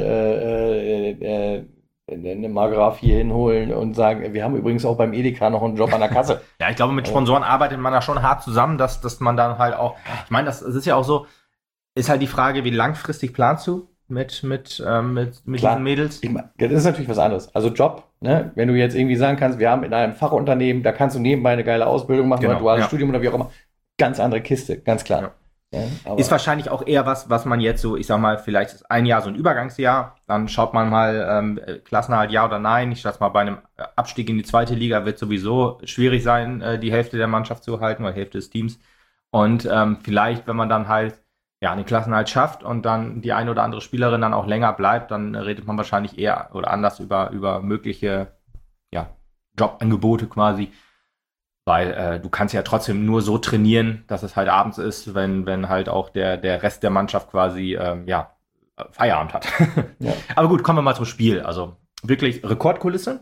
eine Markgraf hier hinholen und sagen, wir haben übrigens auch beim Edeka noch einen Job an der Kasse. Ja, ich glaube, mit Sponsoren arbeitet man da schon hart zusammen, dass man dann halt auch, ich meine, das ist ja auch so, ist halt die Frage, wie langfristig planst du mit diesen Mädels? Das ist natürlich was anderes. Also Job, ne? Wenn du jetzt irgendwie sagen kannst, wir haben in einem Fachunternehmen, da kannst du nebenbei eine geile Ausbildung machen, oder duales Studium oder wie auch immer. Ganz andere Kiste, ganz klar. Ja. Ja, ist wahrscheinlich auch eher was man jetzt so, ich sag mal, vielleicht ist ein Jahr so ein Übergangsjahr, dann schaut man mal, Klassenerhalt ja oder nein. Ich schätze mal, bei einem Abstieg in die 2. Liga wird sowieso schwierig sein, die Hälfte der Mannschaft zu halten, oder die Hälfte des Teams. Und vielleicht, wenn man dann halt den Klassenerhalt schafft und dann die eine oder andere Spielerin dann auch länger bleibt, dann redet man wahrscheinlich eher oder anders über mögliche Jobangebote quasi. Weil du kannst ja trotzdem nur so trainieren, dass es halt abends ist, wenn halt auch der Rest der Mannschaft quasi Feierabend hat. Ja. Aber gut, kommen wir mal zum Spiel. Also wirklich Rekordkulisse.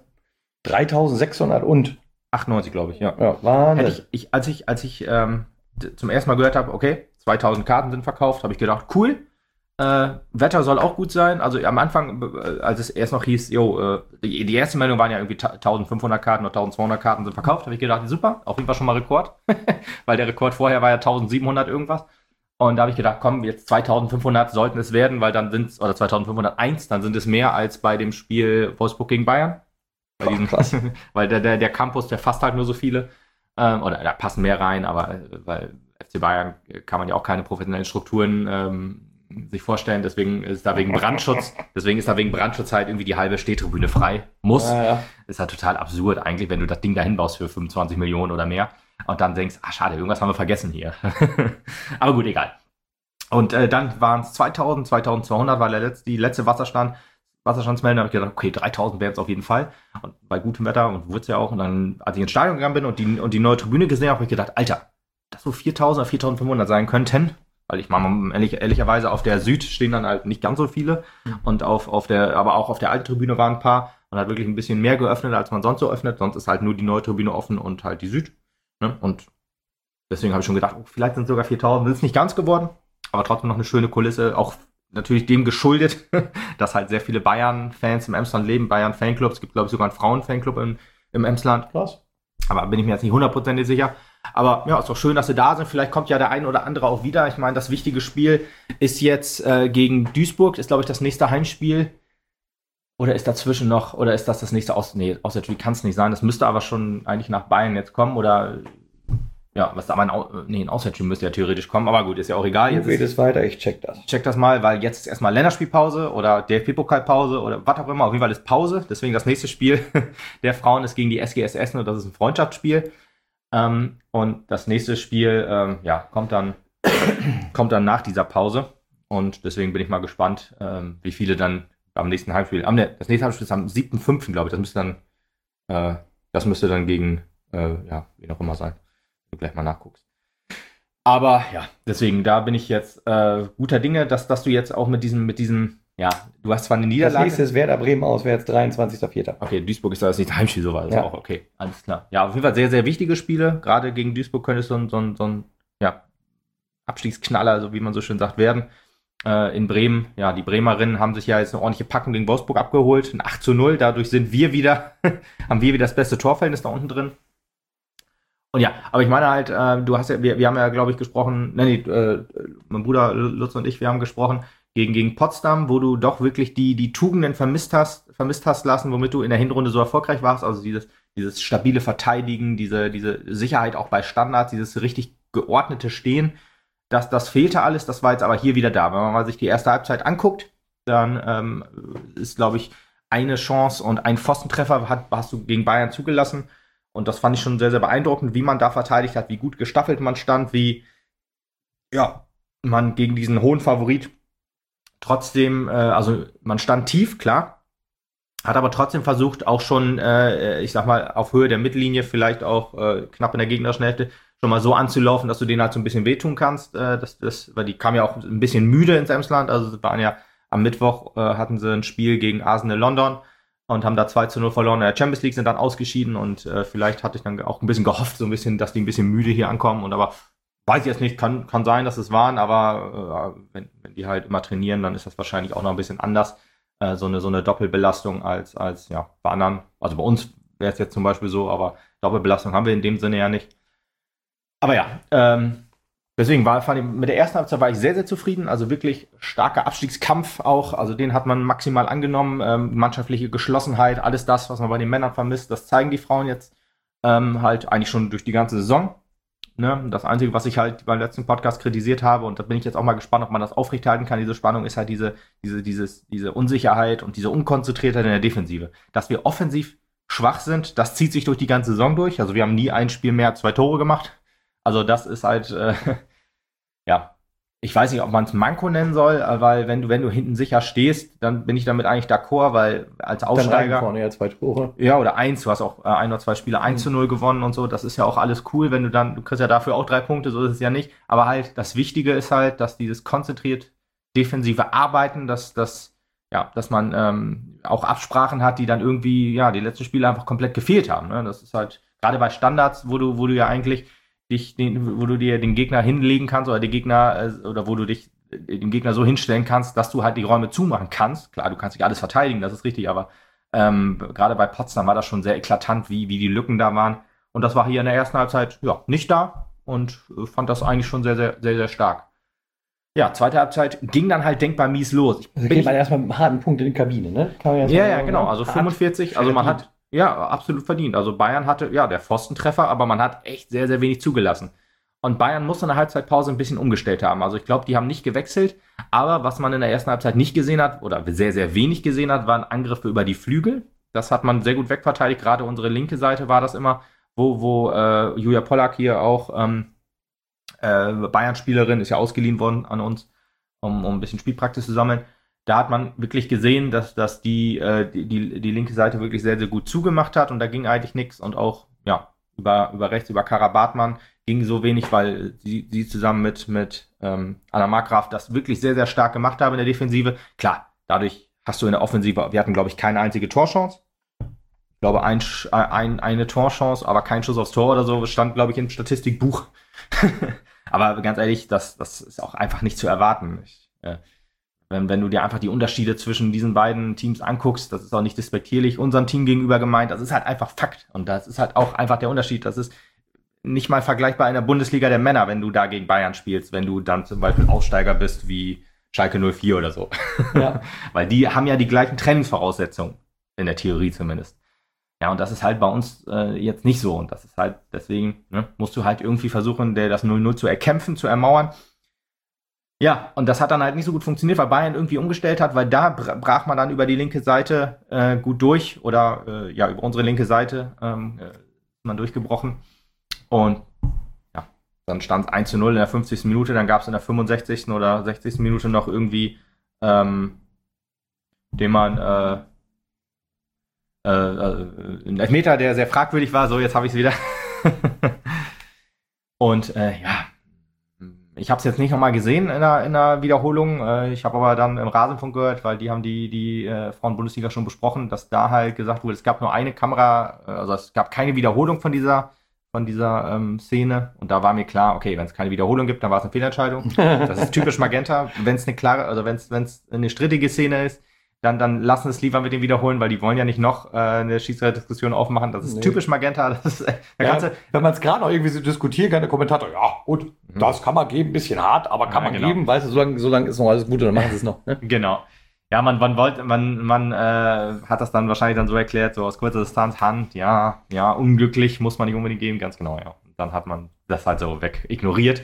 3.600 und 98, glaube ich, ja. ja, Wahnsinn. Als ich zum ersten Mal gehört habe, okay, 2000 Karten sind verkauft, habe ich gedacht, cool. Wetter soll auch gut sein. Also am Anfang, als es erst noch hieß, die erste Meldung waren ja irgendwie 1500 Karten oder 1200 Karten sind verkauft, habe ich gedacht, super, auf jeden Fall schon mal Rekord. Weil der Rekord vorher war ja 1700 irgendwas. Und da habe ich gedacht, komm, jetzt 2500 sollten es werden, weil dann sind es, oder 2501, dann sind es mehr als bei dem Spiel Wolfsburg gegen Bayern. Krass. Weil der Campus, der fasst halt nur so viele. Oder da passen mehr rein, aber weil FC Bayern kann man ja auch keine professionellen Strukturen sich vorstellen. Deswegen ist da wegen Brandschutz halt irgendwie die halbe Stehtribüne frei. Muss. Ja. Ist halt total absurd eigentlich, wenn du das Ding dahin baust für 25 Millionen oder mehr und dann denkst, schade, irgendwas haben wir vergessen hier. Aber gut, egal. Und dann waren es 2200 war die letzte Wasserstandsmeldung, habe ich gedacht, okay, 3000 wären es auf jeden Fall. Und bei gutem Wetter und wurde es ja auch. Und dann, als ich ins Stadion gegangen bin und die neue Tribüne gesehen habe, habe ich gedacht, Alter, das so 4000 oder 4500 sein könnten. Weil ich meine, ehrlicherweise auf der Süd stehen dann halt nicht ganz so viele. Und aber auch auf der alten Tribüne waren ein paar. Und hat wirklich ein bisschen mehr geöffnet, als man sonst so öffnet. Sonst ist halt nur die neue Tribüne offen und halt die Süd. Ne? Und deswegen habe ich schon gedacht, vielleicht sind es sogar 4000. Das ist nicht ganz geworden. Aber trotzdem noch eine schöne Kulisse. Auch natürlich dem geschuldet, dass halt sehr viele Bayern-Fans im Emsland leben. Bayern-Fanclubs. Es gibt, glaube ich, sogar einen Frauen-Fanclub im Emsland. Krass. Aber bin ich mir jetzt nicht 100% sicher. Aber ja, ist doch schön, dass sie da sind. Vielleicht kommt ja der ein oder andere auch wieder. Ich meine, das wichtige Spiel ist jetzt gegen Duisburg. Ist, glaube ich, das nächste Heimspiel. Oder ist dazwischen noch, oder ist das nächste Auswärtsspiel? Kann es nicht sein. Das müsste aber schon eigentlich nach Bayern jetzt kommen. Oder, ja, ein Auswärtsspiel müsste ja theoretisch kommen. Aber gut, ist ja auch egal. Jetzt geht es weiter, ich check das. Check das mal, weil jetzt ist erstmal Länderspielpause oder DFB-Pokalpause oder was auch immer. Auf jeden Fall ist Pause. Deswegen das nächste Spiel der Frauen ist gegen die SGS Essen und das ist ein Freundschaftsspiel. Und das nächste Spiel kommt dann nach dieser Pause. Und deswegen bin ich mal gespannt, wie viele dann am nächsten Heimspiel. Das nächste Heimspiel ist am 7.5., glaube ich. Das müsste dann gegen, wie auch immer sein. Wenn du gleich mal nachguckst. Aber ja, deswegen, da bin ich jetzt guter Dinge, dass du jetzt auch mit diesem, ja, du hast zwar eine Niederlage. Das nächste ist Werder Bremen auswärts, 23.04. Okay, Duisburg ist das nicht Heimspiel, so war das ja. Auch okay, alles klar. Ja, auf jeden Fall sehr, sehr wichtige Spiele. Gerade gegen Duisburg könnte es so ein Abstiegsknaller, so wie man so schön sagt, werden. In Bremen, ja, die Bremerinnen haben sich ja jetzt eine ordentliche Packung gegen Wolfsburg abgeholt. Ein 8:0, dadurch haben wir wieder das beste Torverhältnis da unten drin. Und ja, aber ich meine halt, wir haben ja, glaube ich, gesprochen, mein Bruder Lutz und ich, wir haben gesprochen gegen Potsdam, wo du doch wirklich die Tugenden vermisst hast lassen, womit du in der Hinrunde so erfolgreich warst. Also dieses stabile Verteidigen, diese Sicherheit auch bei Standards, dieses richtig geordnete Stehen, das fehlte alles, das war jetzt aber hier wieder da. Wenn man mal sich die erste Halbzeit anguckt, dann ist, glaube ich, eine Chance und ein Pfostentreffer hast du gegen Bayern zugelassen. Und das fand ich schon sehr, sehr beeindruckend, wie man da verteidigt hat, wie gut gestaffelt man stand, wie man gegen diesen hohen Favorit trotzdem, also man stand tief, klar, hat aber trotzdem versucht, auch schon, ich sag mal, auf Höhe der Mittellinie, vielleicht auch knapp in der gegnerischen Hälfte, schon mal so anzulaufen, dass du denen halt so ein bisschen wehtun kannst. Weil die kamen ja auch ein bisschen müde ins Emsland, also sie waren ja am Mittwoch hatten sie ein Spiel gegen Arsenal London und haben da 2:0 verloren in der Champions League, sind dann ausgeschieden und vielleicht hatte ich dann auch ein bisschen gehofft, so ein bisschen, dass die ein bisschen müde hier ankommen und aber weiß ich jetzt nicht, kann sein, dass es waren, aber wenn die halt immer trainieren, dann ist das wahrscheinlich auch noch ein bisschen anders, so eine Doppelbelastung als bei anderen, also bei uns wäre es jetzt zum Beispiel so, aber Doppelbelastung haben wir in dem Sinne ja nicht. Aber ja, deswegen fand ich, mit der ersten Halbzeit war ich sehr, sehr zufrieden. Also wirklich starker Abstiegskampf auch. Also den hat man maximal angenommen. Mannschaftliche Geschlossenheit, alles das, was man bei den Männern vermisst, das zeigen die Frauen jetzt halt eigentlich schon durch die ganze Saison. Ne? Das Einzige, was ich halt beim letzten Podcast kritisiert habe, und da bin ich jetzt auch mal gespannt, ob man das aufrechterhalten kann, diese Spannung, ist halt diese Unsicherheit und diese Unkonzentriertheit in der Defensive. Dass wir offensiv schwach sind, das zieht sich durch die ganze Saison durch. Also wir haben nie ein Spiel mehr als 2 Tore gemacht. Also das ist halt, ich weiß nicht, ob man es Manko nennen soll, weil wenn du hinten sicher stehst, dann bin ich damit eigentlich d'accord, weil als Aufsteiger... Dann vorne ja 2 Tore. Ja, oder 1, du hast auch 1 oder 2 Spiele 1:0 gewonnen und so, das ist ja auch alles cool, wenn du kriegst ja dafür auch 3 Punkte, so ist es ja nicht. Aber halt, das Wichtige ist halt, dass dieses konzentriert defensive Arbeiten, dass man auch Absprachen hat, die dann irgendwie, die letzten Spiele einfach komplett gefehlt haben. Ne? Das ist halt gerade bei Standards, wo du ja eigentlich wo du dir den Gegner hinlegen kannst oder oder wo du dich den Gegner so hinstellen kannst, dass du halt die Räume zumachen kannst. Klar, du kannst nicht alles verteidigen, das ist richtig, aber gerade bei Potsdam war das schon sehr eklatant, wie die Lücken da waren. Und das war hier in der ersten Halbzeit nicht da und fand das eigentlich schon sehr, sehr, sehr, sehr stark. Ja, zweite Halbzeit ging dann halt denkbar mies los. Also geht man erstmal mit einem harten Punkt in die Kabine, ne? Genau. Also 45, also man hat absolut verdient. Also Bayern hatte der Pfostentreffer, aber man hat echt sehr, sehr wenig zugelassen. Und Bayern musste in der Halbzeitpause ein bisschen umgestellt haben. Also ich glaube, die haben nicht gewechselt, aber was man in der ersten Halbzeit nicht gesehen hat oder sehr, sehr wenig gesehen hat, waren Angriffe über die Flügel. Das hat man sehr gut wegverteidigt. Gerade unsere linke Seite war das immer, wo Julia Pollack hier auch Bayern-Spielerin, ist ja ausgeliehen worden an uns, um ein bisschen Spielpraxis zu sammeln. Da hat man wirklich gesehen, dass die linke Seite wirklich sehr, sehr gut zugemacht hat und da ging eigentlich nichts. Und auch über rechts, über Kara Bartmann ging so wenig, weil sie zusammen mit Anna Markgraf das wirklich sehr, sehr stark gemacht haben in der Defensive. Klar, dadurch hast du in der Offensive, wir hatten, glaube ich, keine einzige Torchance. Ich glaube, eine Torchance, aber kein Schuss aufs Tor oder so, stand, glaube ich, im Statistikbuch. Aber ganz ehrlich, das ist auch einfach nicht zu erwarten. Wenn du dir einfach die Unterschiede zwischen diesen beiden Teams anguckst, das ist auch nicht despektierlich unserem Team gegenüber gemeint, das ist halt einfach Fakt. Und das ist halt auch einfach der Unterschied. Das ist nicht mal vergleichbar in der Bundesliga der Männer, wenn du da gegen Bayern spielst, wenn du dann zum Beispiel Aufsteiger bist wie Schalke 04 oder so. Ja. Weil die haben ja die gleichen Trainingsvoraussetzungen, in der Theorie zumindest. Ja, und das ist halt bei uns jetzt nicht so. Und das ist halt, deswegen musst du halt irgendwie versuchen, das 0-0 zu erkämpfen, zu ermauern. Ja, und das hat dann halt nicht so gut funktioniert, weil Bayern irgendwie umgestellt hat, weil da brach man dann über die linke Seite gut durch oder über unsere linke Seite ist man durchgebrochen. Und dann stand es 1-0 in der 50. Minute, dann gab es in der 65. oder 60. Minute noch irgendwie, den man ein Elfmeter, der sehr fragwürdig war. So, jetzt habe ich es wieder. Und ich habe es jetzt nicht nochmal gesehen in der Wiederholung. Ich habe aber dann im Rasenfunk gehört, weil die haben die Frauen-Bundesliga schon besprochen, dass da halt gesagt wurde, es gab nur eine Kamera, also es gab keine Wiederholung von dieser Szene. Und da war mir klar, okay, wenn es keine Wiederholung gibt, dann war es eine Fehlentscheidung. Das ist typisch Magenta. Wenn es wenn es eine strittige Szene ist, dann lassen es lieber mit dem wiederholen, weil die wollen ja nicht noch eine Schiedsrichterdiskussion aufmachen. Das ist typisch Magenta. Das ist, wenn man es gerade noch irgendwie so diskutieren kann, der Kommentator, gut, das kann man geben, bisschen hart, aber kann man geben, weißt du, so lange ist noch alles gut und dann machen sie es noch. Ne? Genau. Ja, man hat das dann wahrscheinlich dann so erklärt, so aus kurzer Distanz, Hand, unglücklich, muss man nicht unbedingt geben, ganz genau, ja. Und dann hat man das halt so weg ignoriert.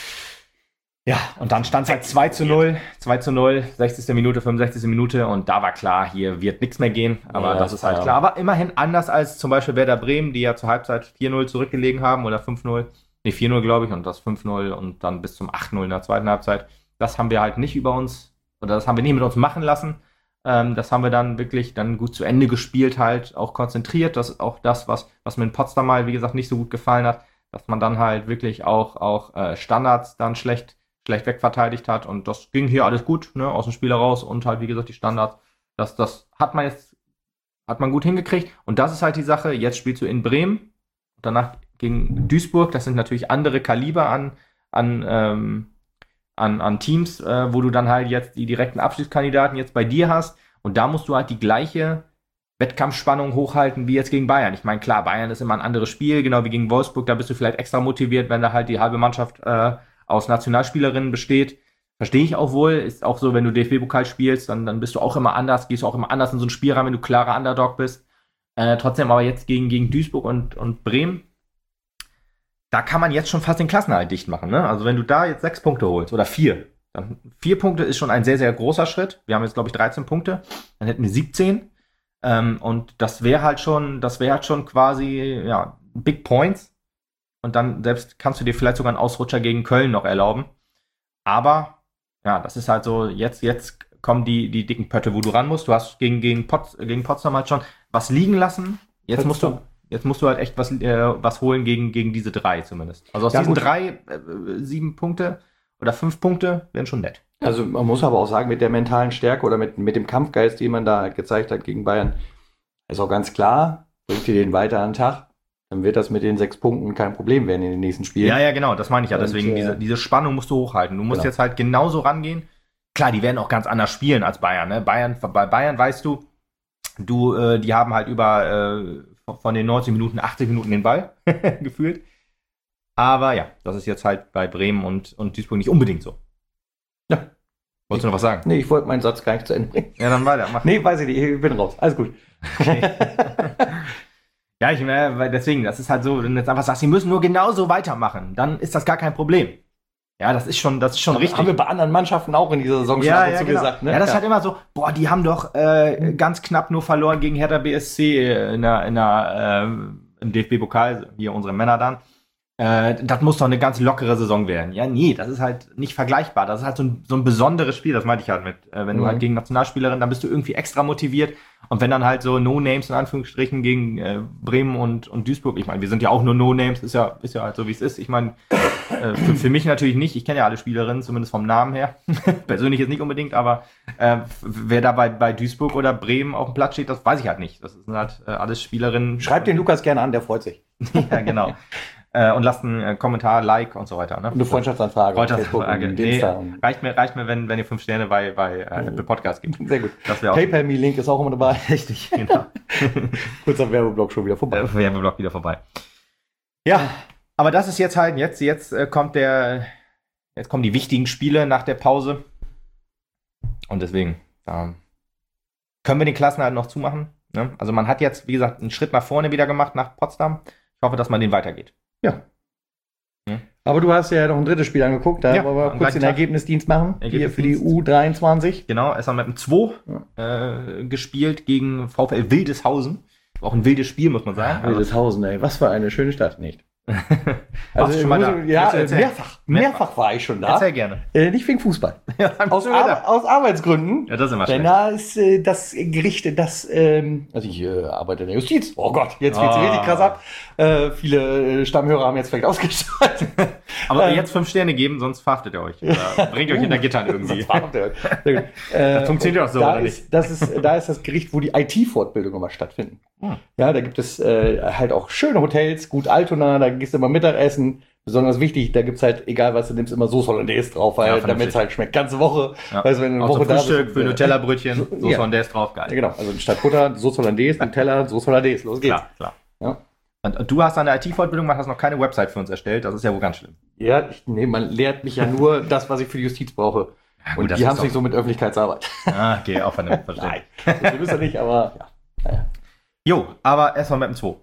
Ja, und dann stand es halt 2-0, 60. Minute, 65. Minute und da war klar, hier wird nichts mehr gehen, aber das ist halt klar. Aber immerhin anders als zum Beispiel Werder Bremen, die ja zur Halbzeit 4-0 zurückgelegen haben oder 5-0, 4-0 glaube ich und das 5-0 und dann bis zum 8-0 in der zweiten Halbzeit. Das haben wir halt nicht über uns, oder das haben wir nicht mit uns machen lassen. Das haben wir dann wirklich dann gut zu Ende gespielt halt, auch konzentriert. Das ist auch das, was mir in Potsdam mal, wie gesagt, nicht so gut gefallen hat, dass man dann halt wirklich auch Standards dann schlecht wegverteidigt hat und das ging hier alles gut, ne, aus dem Spiel heraus und halt, wie gesagt, die Standards, das hat man gut hingekriegt und das ist halt die Sache, jetzt spielst du in Bremen, danach gegen Duisburg, das sind natürlich andere Kaliber an Teams, wo du dann halt jetzt die direkten Abstiegskandidaten jetzt bei dir hast und da musst du halt die gleiche Wettkampfspannung hochhalten wie jetzt gegen Bayern. Ich meine, klar, Bayern ist immer ein anderes Spiel, genau wie gegen Wolfsburg, da bist du vielleicht extra motiviert, wenn da halt die halbe Mannschaft aus Nationalspielerinnen besteht. Verstehe ich auch wohl. Ist auch so, wenn du DFB-Pokal spielst, dann bist du auch immer anders, gehst du auch immer anders in so ein Spiel rein, wenn du klarer Underdog bist. Trotzdem aber jetzt gegen Duisburg und Bremen, da kann man jetzt schon fast den Klassenerhalt dicht machen. Ne? Also wenn du da jetzt 6 Punkte holst oder 4, dann 4 Punkte ist schon ein sehr, sehr großer Schritt. Wir haben jetzt, glaube ich, 13 Punkte. Dann hätten wir 17. Und das wäre halt schon quasi, Big Points. Und dann selbst kannst du dir vielleicht sogar einen Ausrutscher gegen Köln noch erlauben. Aber, das ist halt so, jetzt kommen die dicken Pötte, wo du ran musst. Du hast gegen Potsdam halt schon was liegen lassen. Jetzt musst du halt echt was holen gegen diese 3 zumindest. Also aus diesen 3, 7 Punkte oder 5 Punkte wären schon nett. Also man muss aber auch sagen, mit der mentalen Stärke oder mit dem Kampfgeist, den man da halt gezeigt hat gegen Bayern, ist auch ganz klar, bringt ihr den weiter an den Tag, dann wird das mit den 6 Punkten kein Problem werden in den nächsten Spielen. Ja, genau, das meine ich ja. Deswegen, Und, diese Spannung musst du hochhalten. Du musst jetzt halt genauso rangehen. Klar, die werden auch ganz anders spielen als Bayern. Ne? Bei Bayern weißt du, die haben halt von den 90 Minuten 80 Minuten den Ball gefühlt. Aber ja, das ist jetzt halt bei Bremen und Duisburg nicht unbedingt so. Ja. Wolltest du noch was sagen? Nee, ich wollte meinen Satz gar nicht zu Ende bringen. Ja, dann weiter. Mach. Nee, weiß ich nicht, ich bin raus. Alles gut. Okay. Ja, weil deswegen, das ist halt so, wenn du jetzt einfach sagst, sie müssen nur genauso weitermachen, dann ist das gar kein Problem. Ja, das ist schon richtig. Haben wir bei anderen Mannschaften auch in dieser Saison schon ab und zu gesagt. Ne? Ja, das ist halt immer so, die haben doch ganz knapp nur verloren gegen Hertha BSC im DFB-Pokal, hier unsere Männer dann. Das muss doch eine ganz lockere Saison werden. Ja, nee, das ist halt nicht vergleichbar. Das ist halt so ein besonderes Spiel, das meinte ich halt mit. Wenn du halt gegen Nationalspielerin, dann bist du irgendwie extra motiviert. Und wenn dann halt so No-Names in Anführungsstrichen gegen Bremen und Duisburg, ich meine, wir sind ja auch nur No-Names, ist ja halt so, wie es ist. Ich meine, für mich natürlich nicht. Ich kenne ja alle Spielerinnen, zumindest vom Namen her. Persönlich jetzt nicht unbedingt, aber wer da bei Duisburg oder Bremen auf dem Platz steht, das weiß ich halt nicht. Das sind halt alles Spielerinnen. Schreibt den Lukas gerne an, der freut sich. Ja, genau. Und lasst einen Kommentar, Like und so weiter. Ne? Eine Freundschaftsanfrage. Freundschaftsanfrage. Nee, reicht mir, wenn ihr 5 Sterne bei Apple Podcast gibt. Sehr gut. PayPal-Me-Link ist auch immer dabei. Richtig, genau. Kurzer Werbeblock schon wieder vorbei. Werbeblock wieder vorbei. Ja, aber das ist jetzt halt, jetzt kommen die wichtigen Spiele nach der Pause. Und deswegen können wir den Klassenerhalt noch zumachen. Ne? Also man hat jetzt, wie gesagt, einen Schritt nach vorne wieder gemacht nach Potsdam. Ich hoffe, dass man den weitergeht. Ja. Aber du hast ja noch ein drittes Spiel angeguckt, da wollen wir kurz den Ergebnisdienst machen. Hier für die U23. Genau, es haben mit 2 gespielt gegen VfL Wildeshausen. Auch ein wildes Spiel, muss man sagen. Wildeshausen, ey, was für eine schöne Stadt, nicht? Also schon mal da? Ja, mehrfach war ich schon da. Erzähl gerne. Nicht wegen Fußball. Aus Arbeitsgründen. Ja, das ist immer schlecht. Denn da ist das Gericht, also ich arbeite in der Justiz. Oh Gott, jetzt geht's richtig krass ab. Viele Stammhörer haben jetzt vielleicht ausgeschaltet. Aber jetzt 5 Sterne geben, sonst verhaftet ihr euch. Oder bringt euch hinter Gittern irgendwie. Das funktioniert auch so, oder nicht? Da ist das Gericht, wo die IT-Fortbildungen immer stattfinden. Ja, da gibt es halt auch schöne Hotels, gut Altona, da gehst du immer Mittagessen. Besonders wichtig, da gibt's halt, egal was du nimmst, immer Soße Hollandaise drauf, damit es halt schmeckt. Ganze Woche. Ja. Weißt, wenn du eine Woche da bist, für Nutella-Brötchen, Soße Hollandaise drauf, geil. Genau, also statt Butter, Soße Hollandaise, Nutella, Soße Hollandaise, los geht's. Klar. Ja. Und du hast eine IT-Fortbildung, man hast noch keine Website für uns erstellt, das ist ja wohl ganz schlimm. Ja, man lehrt mich ja nur das, was ich für die Justiz brauche. Ja, gut, und die haben es nicht so mit Öffentlichkeitsarbeit. Okay, auch von dem Verständnis. Nein, so bist du nicht, aber ja. Naja. Jo, aber erstmal Mappen 2.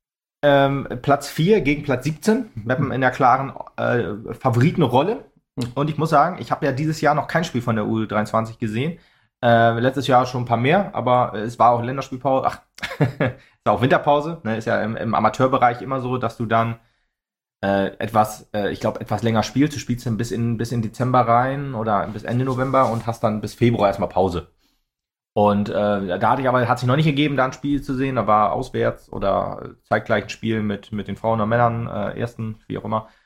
Platz 4 gegen Platz 17. Mappen in der klaren Favoritenrolle. Und ich muss sagen, ich habe ja dieses Jahr noch kein Spiel von der U23 gesehen. Letztes Jahr schon ein paar mehr, aber es war auch Länderspielpause. Ist auch Winterpause. Ne? Ist ja im Amateurbereich immer so, dass du dann etwas länger spielst. Du spielst dann bis in Dezember rein oder bis Ende November und hast dann bis Februar erstmal Pause. Und hat sich noch nicht gegeben, da ein Spiel zu sehen. Da war auswärts oder zeitgleich ein Spiel mit den Frauen und Männern, ersten, wie auch immer.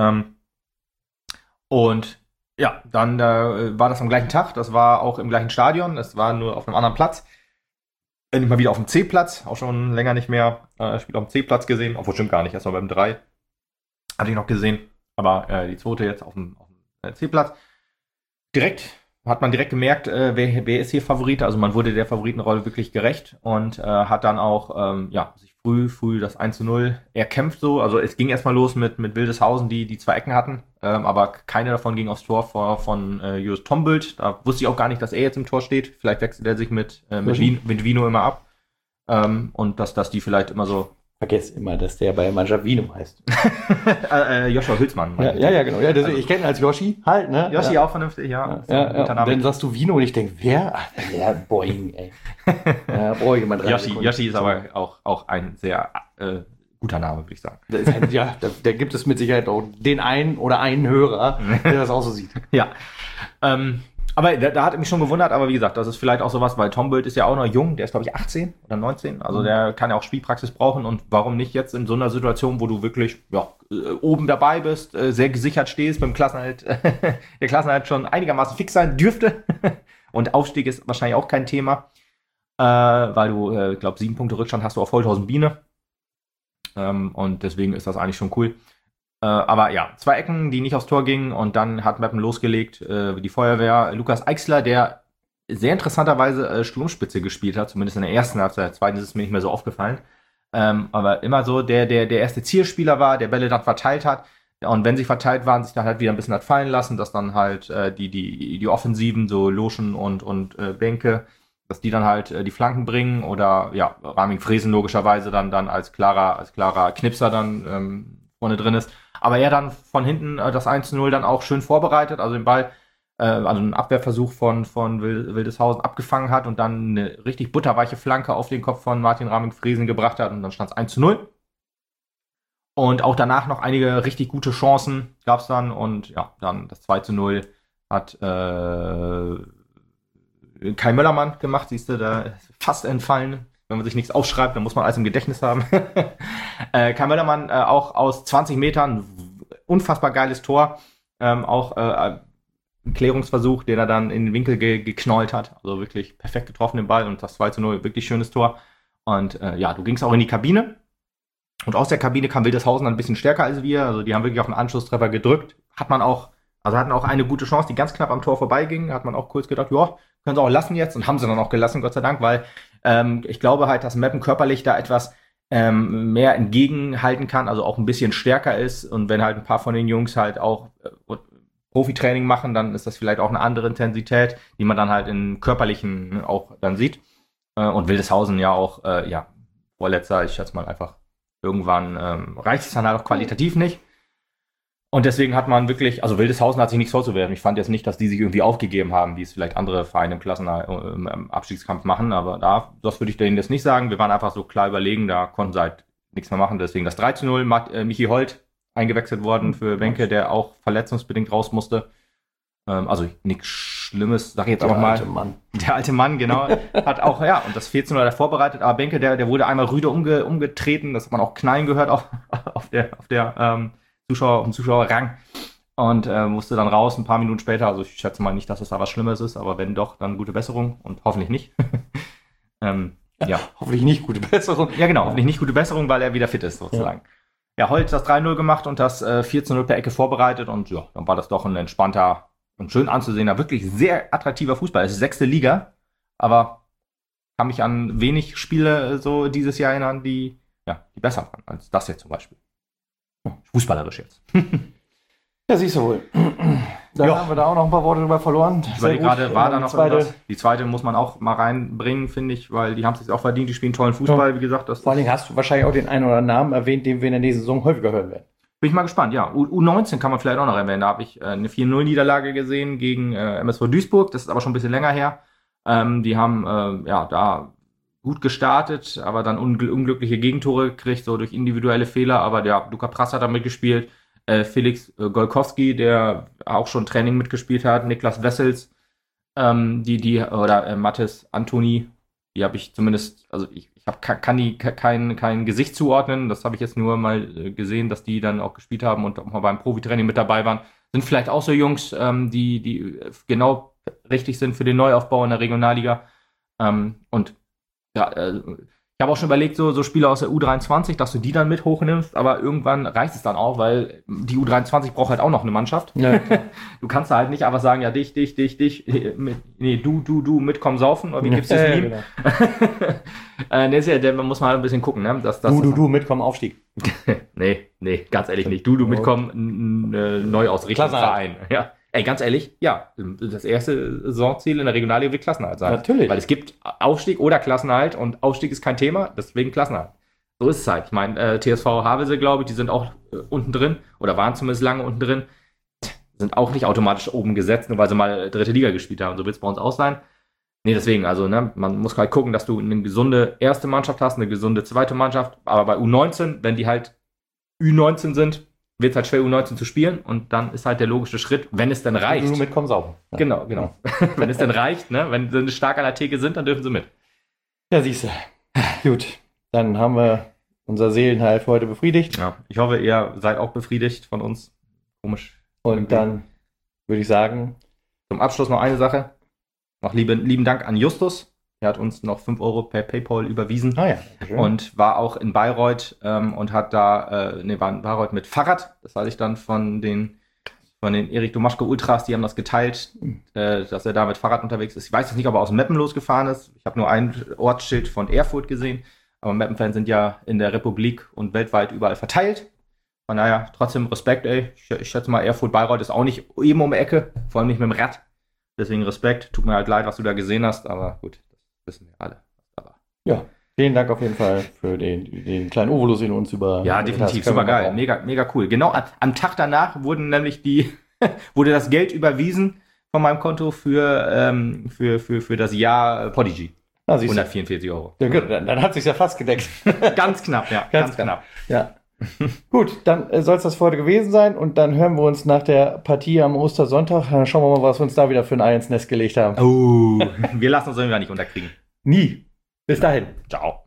Und ja, dann war das am gleichen Tag. Das war auch im gleichen Stadion. Das war nur auf einem anderen Platz. Endlich mal wieder auf dem C-Platz. Auch schon länger nicht mehr Spiel auf dem C-Platz gesehen. Obwohl, stimmt gar nicht. Erst mal beim 3 hatte ich noch gesehen. Aber die zweite jetzt auf dem C-Platz. Hat man direkt gemerkt, wer ist hier Favorit. Also man wurde der Favoritenrolle wirklich gerecht und hat dann auch sich früh das 1:0 erkämpft so. Also es ging erstmal los mit Wildeshausen, die 2 Ecken hatten, aber keine davon ging aufs Tor von Julius Tombold. Da wusste ich auch gar nicht, dass er jetzt im Tor steht. Vielleicht wechselt er sich mit Vino immer ab und dass die vielleicht immer so. Vergesst immer, dass der bei Mannschaft Vino heißt. Joshua Hülsmann. Ja, genau. Ja, ich kenne ihn als Yoshi halt, ne? Yoshi auch vernünftig, ja. Dann sagst du Vino und ich denke, wer? Ach, ja, Boing, ey. Ja, brauche ich jemand rein. Yoshi ist aber auch ein sehr guter Name, würde ich sagen. Da gibt es mit Sicherheit auch den einen oder einen Hörer, der das auch so sieht. Ja. Aber da hat mich schon gewundert, aber wie gesagt, das ist vielleicht auch sowas, weil Tom Bült ist ja auch noch jung, der ist glaube ich 18 oder 19, also der kann ja auch Spielpraxis brauchen und warum nicht jetzt in so einer Situation, wo du wirklich oben dabei bist, sehr gesichert stehst, beim Klassenerhalt, der Klassenerhalt schon einigermaßen fix sein dürfte und Aufstieg ist wahrscheinlich auch kein Thema, weil du, ich glaube 7 Punkte Rückstand hast du auf Holthausen Biene und deswegen ist das eigentlich schon cool. Aber ja, 2 Ecken, die nicht aufs Tor gingen und dann hat Meppen losgelegt, die Feuerwehr. Lukas Eichsler, der sehr interessanterweise Sturmspitze gespielt hat, zumindest in der ersten Halbzeit, in der zweiten ist es mir nicht mehr so aufgefallen. Aber immer so der erste Zielspieler war, der Bälle dann verteilt hat und wenn sie verteilt waren, sich dann halt wieder ein bisschen hat fallen lassen, dass dann halt die Offensiven, so Loschen und Benke, dass die dann halt die Flanken bringen oder ja, Raming Fresen logischerweise dann als klarer Knipser dann vorne drin ist. Aber er dann von hinten das 1:0 dann auch schön vorbereitet, also den Ball, also einen Abwehrversuch von Wildeshausen abgefangen hat und dann eine richtig butterweiche Flanke auf den Kopf von Martin Raming-Friesen gebracht hat und dann stand es 1:0. Und auch danach noch einige richtig gute Chancen gab es dann und ja, dann das 2:0 hat Kai Möllermann gemacht, siehst du, da ist fast entfallen. Wenn man sich nichts aufschreibt, dann muss man alles im Gedächtnis haben. Kai Möllermann auch aus 20 Metern, unfassbar geiles Tor. Auch ein Klärungsversuch, den er dann in den Winkel geknallt hat. Also wirklich perfekt getroffen den Ball und das 2:0, wirklich schönes Tor. Und ja, du gingst auch in die Kabine. Und aus der Kabine kam Wildeshausen dann ein bisschen stärker als wir. Also die haben wirklich auf den Anschlusstreffer gedrückt. Hatten auch eine gute Chance, die ganz knapp am Tor vorbeiging. Hat man auch kurz gedacht, ja, können sie auch lassen jetzt. Und haben sie dann auch gelassen, Gott sei Dank, weil ich glaube halt, dass Meppen körperlich da etwas mehr entgegenhalten kann, also auch ein bisschen stärker ist. Und wenn halt ein paar von den Jungs halt auch Profitraining machen, dann ist das vielleicht auch eine andere Intensität, die man dann halt im Körperlichen auch dann sieht. Und Wildeshausen ja auch, Vorletzter, ich schätze mal einfach, irgendwann reicht es dann halt auch qualitativ nicht. Und deswegen hat man wirklich, also Wildeshausen hat sich nichts vorzuwerfen. Ich fand jetzt nicht, dass die sich irgendwie aufgegeben haben, wie es vielleicht andere Vereine im Abstiegskampf machen, aber das würde ich denen jetzt nicht sagen. Wir waren einfach so klar überlegen, da konnten sie halt nichts mehr machen. Deswegen das 3:0, Michi Holt eingewechselt worden für Benke, der auch verletzungsbedingt raus musste. Also nichts Schlimmes, sag ich jetzt aber mal. Der alte Mann, genau, hat auch, ja, und das 14:0 hat er vorbereitet, aber Benke, der wurde einmal rüde umgetreten, das hat man auch knallen gehört auf der Zuschauerrang und musste dann raus ein paar Minuten später. Also ich schätze mal nicht, dass es da was Schlimmes ist, aber wenn doch, dann gute Besserung und hoffentlich nicht. Ja, hoffentlich nicht gute Besserung. Ja, genau, hoffentlich nicht gute Besserung, weil er wieder fit ist, sozusagen. Ja, Holt das 3:0 gemacht und das 14:0 per Ecke vorbereitet und ja, dann war das doch ein entspannter und schön anzusehener, wirklich sehr attraktiver Fußball. Es ist 6. Liga, aber kann mich an wenig Spiele so dieses Jahr erinnern, die besser waren als das jetzt zum Beispiel. Fußballerisch jetzt. Ja, siehst du wohl. Dann haben wir da auch noch ein paar Worte drüber verloren. Ich überlege gerade, war da noch irgendwas? Die zweite muss man auch mal reinbringen, finde ich, weil die haben es jetzt auch verdient, die spielen tollen Fußball, wie gesagt. Vor allen Dingen hast du wahrscheinlich auch den einen oder anderen Namen erwähnt, den wir in der nächsten Saison häufiger hören werden. Bin ich mal gespannt, ja. U19 kann man vielleicht auch noch erwähnen. Da habe ich eine 4:0-Niederlage gesehen gegen MSV Duisburg. Das ist aber schon ein bisschen länger her. Die haben da gut gestartet, aber dann unglückliche Gegentore gekriegt, so durch individuelle Fehler. Aber der Luca Prass hat da mitgespielt. Felix Golkowski, der auch schon Training mitgespielt hat. Niklas Wessels, Mathis Antoni. Die habe ich zumindest, also ich kann kein Gesicht zuordnen. Das habe ich jetzt nur mal gesehen, dass die dann auch gespielt haben und auch mal beim Profitraining mit dabei waren. Sind vielleicht auch so Jungs, die genau richtig sind für den Neuaufbau in der Regionalliga. Ich habe auch schon überlegt, so Spieler aus der U23, dass du die dann mit hochnimmst, aber irgendwann reicht es dann auch, weil die U23 braucht halt auch noch eine Mannschaft. Ja, du kannst da halt nicht einfach sagen, ja, dich, du mitkommen saufen, oder wie gibt's das Meme? Genau. Man muss mal ein bisschen gucken, ne? Du mitkommen Aufstieg. nee, ganz ehrlich nicht. Du mitkommen, neu ausrichten Verein. Ja. Ey, ganz ehrlich, ja, das erste Saisonziel in der Regionalliga wird Klassenerhalt sein. Natürlich. Weil es gibt Aufstieg oder Klassenerhalt und Aufstieg ist kein Thema, deswegen Klassenerhalt. So ist es halt. Ich meine, TSV Havelse, glaube ich, die sind auch unten drin oder waren zumindest lange unten drin, sind auch nicht automatisch oben gesetzt, nur weil sie mal 3. Liga gespielt haben. So wird es bei uns auch sein. Nee, deswegen, also, ne, man muss halt gucken, dass du eine gesunde erste Mannschaft hast, eine gesunde zweite Mannschaft, aber bei U19, wenn die halt Ü19 sind, wird es halt schwer, U19 zu spielen. Und dann ist halt der logische Schritt, wenn es dann reicht. Nur mitkommen, sauber. Ja. Genau. Wenn es dann reicht, ne? Wenn sie stark an der Theke sind, dann dürfen sie mit. Ja, siehst du. Gut, dann haben wir unser Seelenheil für heute befriedigt. Ja, ich hoffe, ihr seid auch befriedigt von uns. Komisch. Und dann würde ich sagen, zum Abschluss noch eine Sache. Noch lieben Dank an Justus. Er hat uns noch 5 Euro per PayPal überwiesen. ja. Und war auch in Bayreuth und hat da, war in Bayreuth mit Fahrrad. Das hatte ich dann von den Erik Domaschke Ultras, die haben das geteilt, dass er da mit Fahrrad unterwegs ist. Ich weiß jetzt nicht, ob er aus Meppen losgefahren ist. Ich habe nur ein Ortsschild von Erfurt gesehen. Aber Meppen-Fans sind ja in der Republik und weltweit überall verteilt. Von daher trotzdem Respekt, ey. Ich schätze mal, Erfurt-Bayreuth ist auch nicht eben um die Ecke. Vor allem nicht mit dem Rad. Deswegen Respekt. Tut mir halt leid, was du da gesehen hast. Aber gut, das wissen wir alle. Ja, vielen Dank auf jeden Fall für den kleinen Ovolus, den du uns über... Ja, definitiv. Super geil. Mega cool. Genau am Tag danach wurde das Geld überwiesen von meinem Konto für das Jahr Podigy. 144 Euro. Ja, gut, dann hat sich's ja fast gedeckt. Ganz knapp, ja. Ganz knapp. Ja. Gut, dann soll es das für heute gewesen sein und dann hören wir uns nach der Partie am Ostersonntag. Dann schauen wir mal, was wir uns da wieder für ein Ei ins Nest gelegt haben. Oh, wir lassen uns irgendwie nicht unterkriegen. Nie. Bis dahin. Ciao.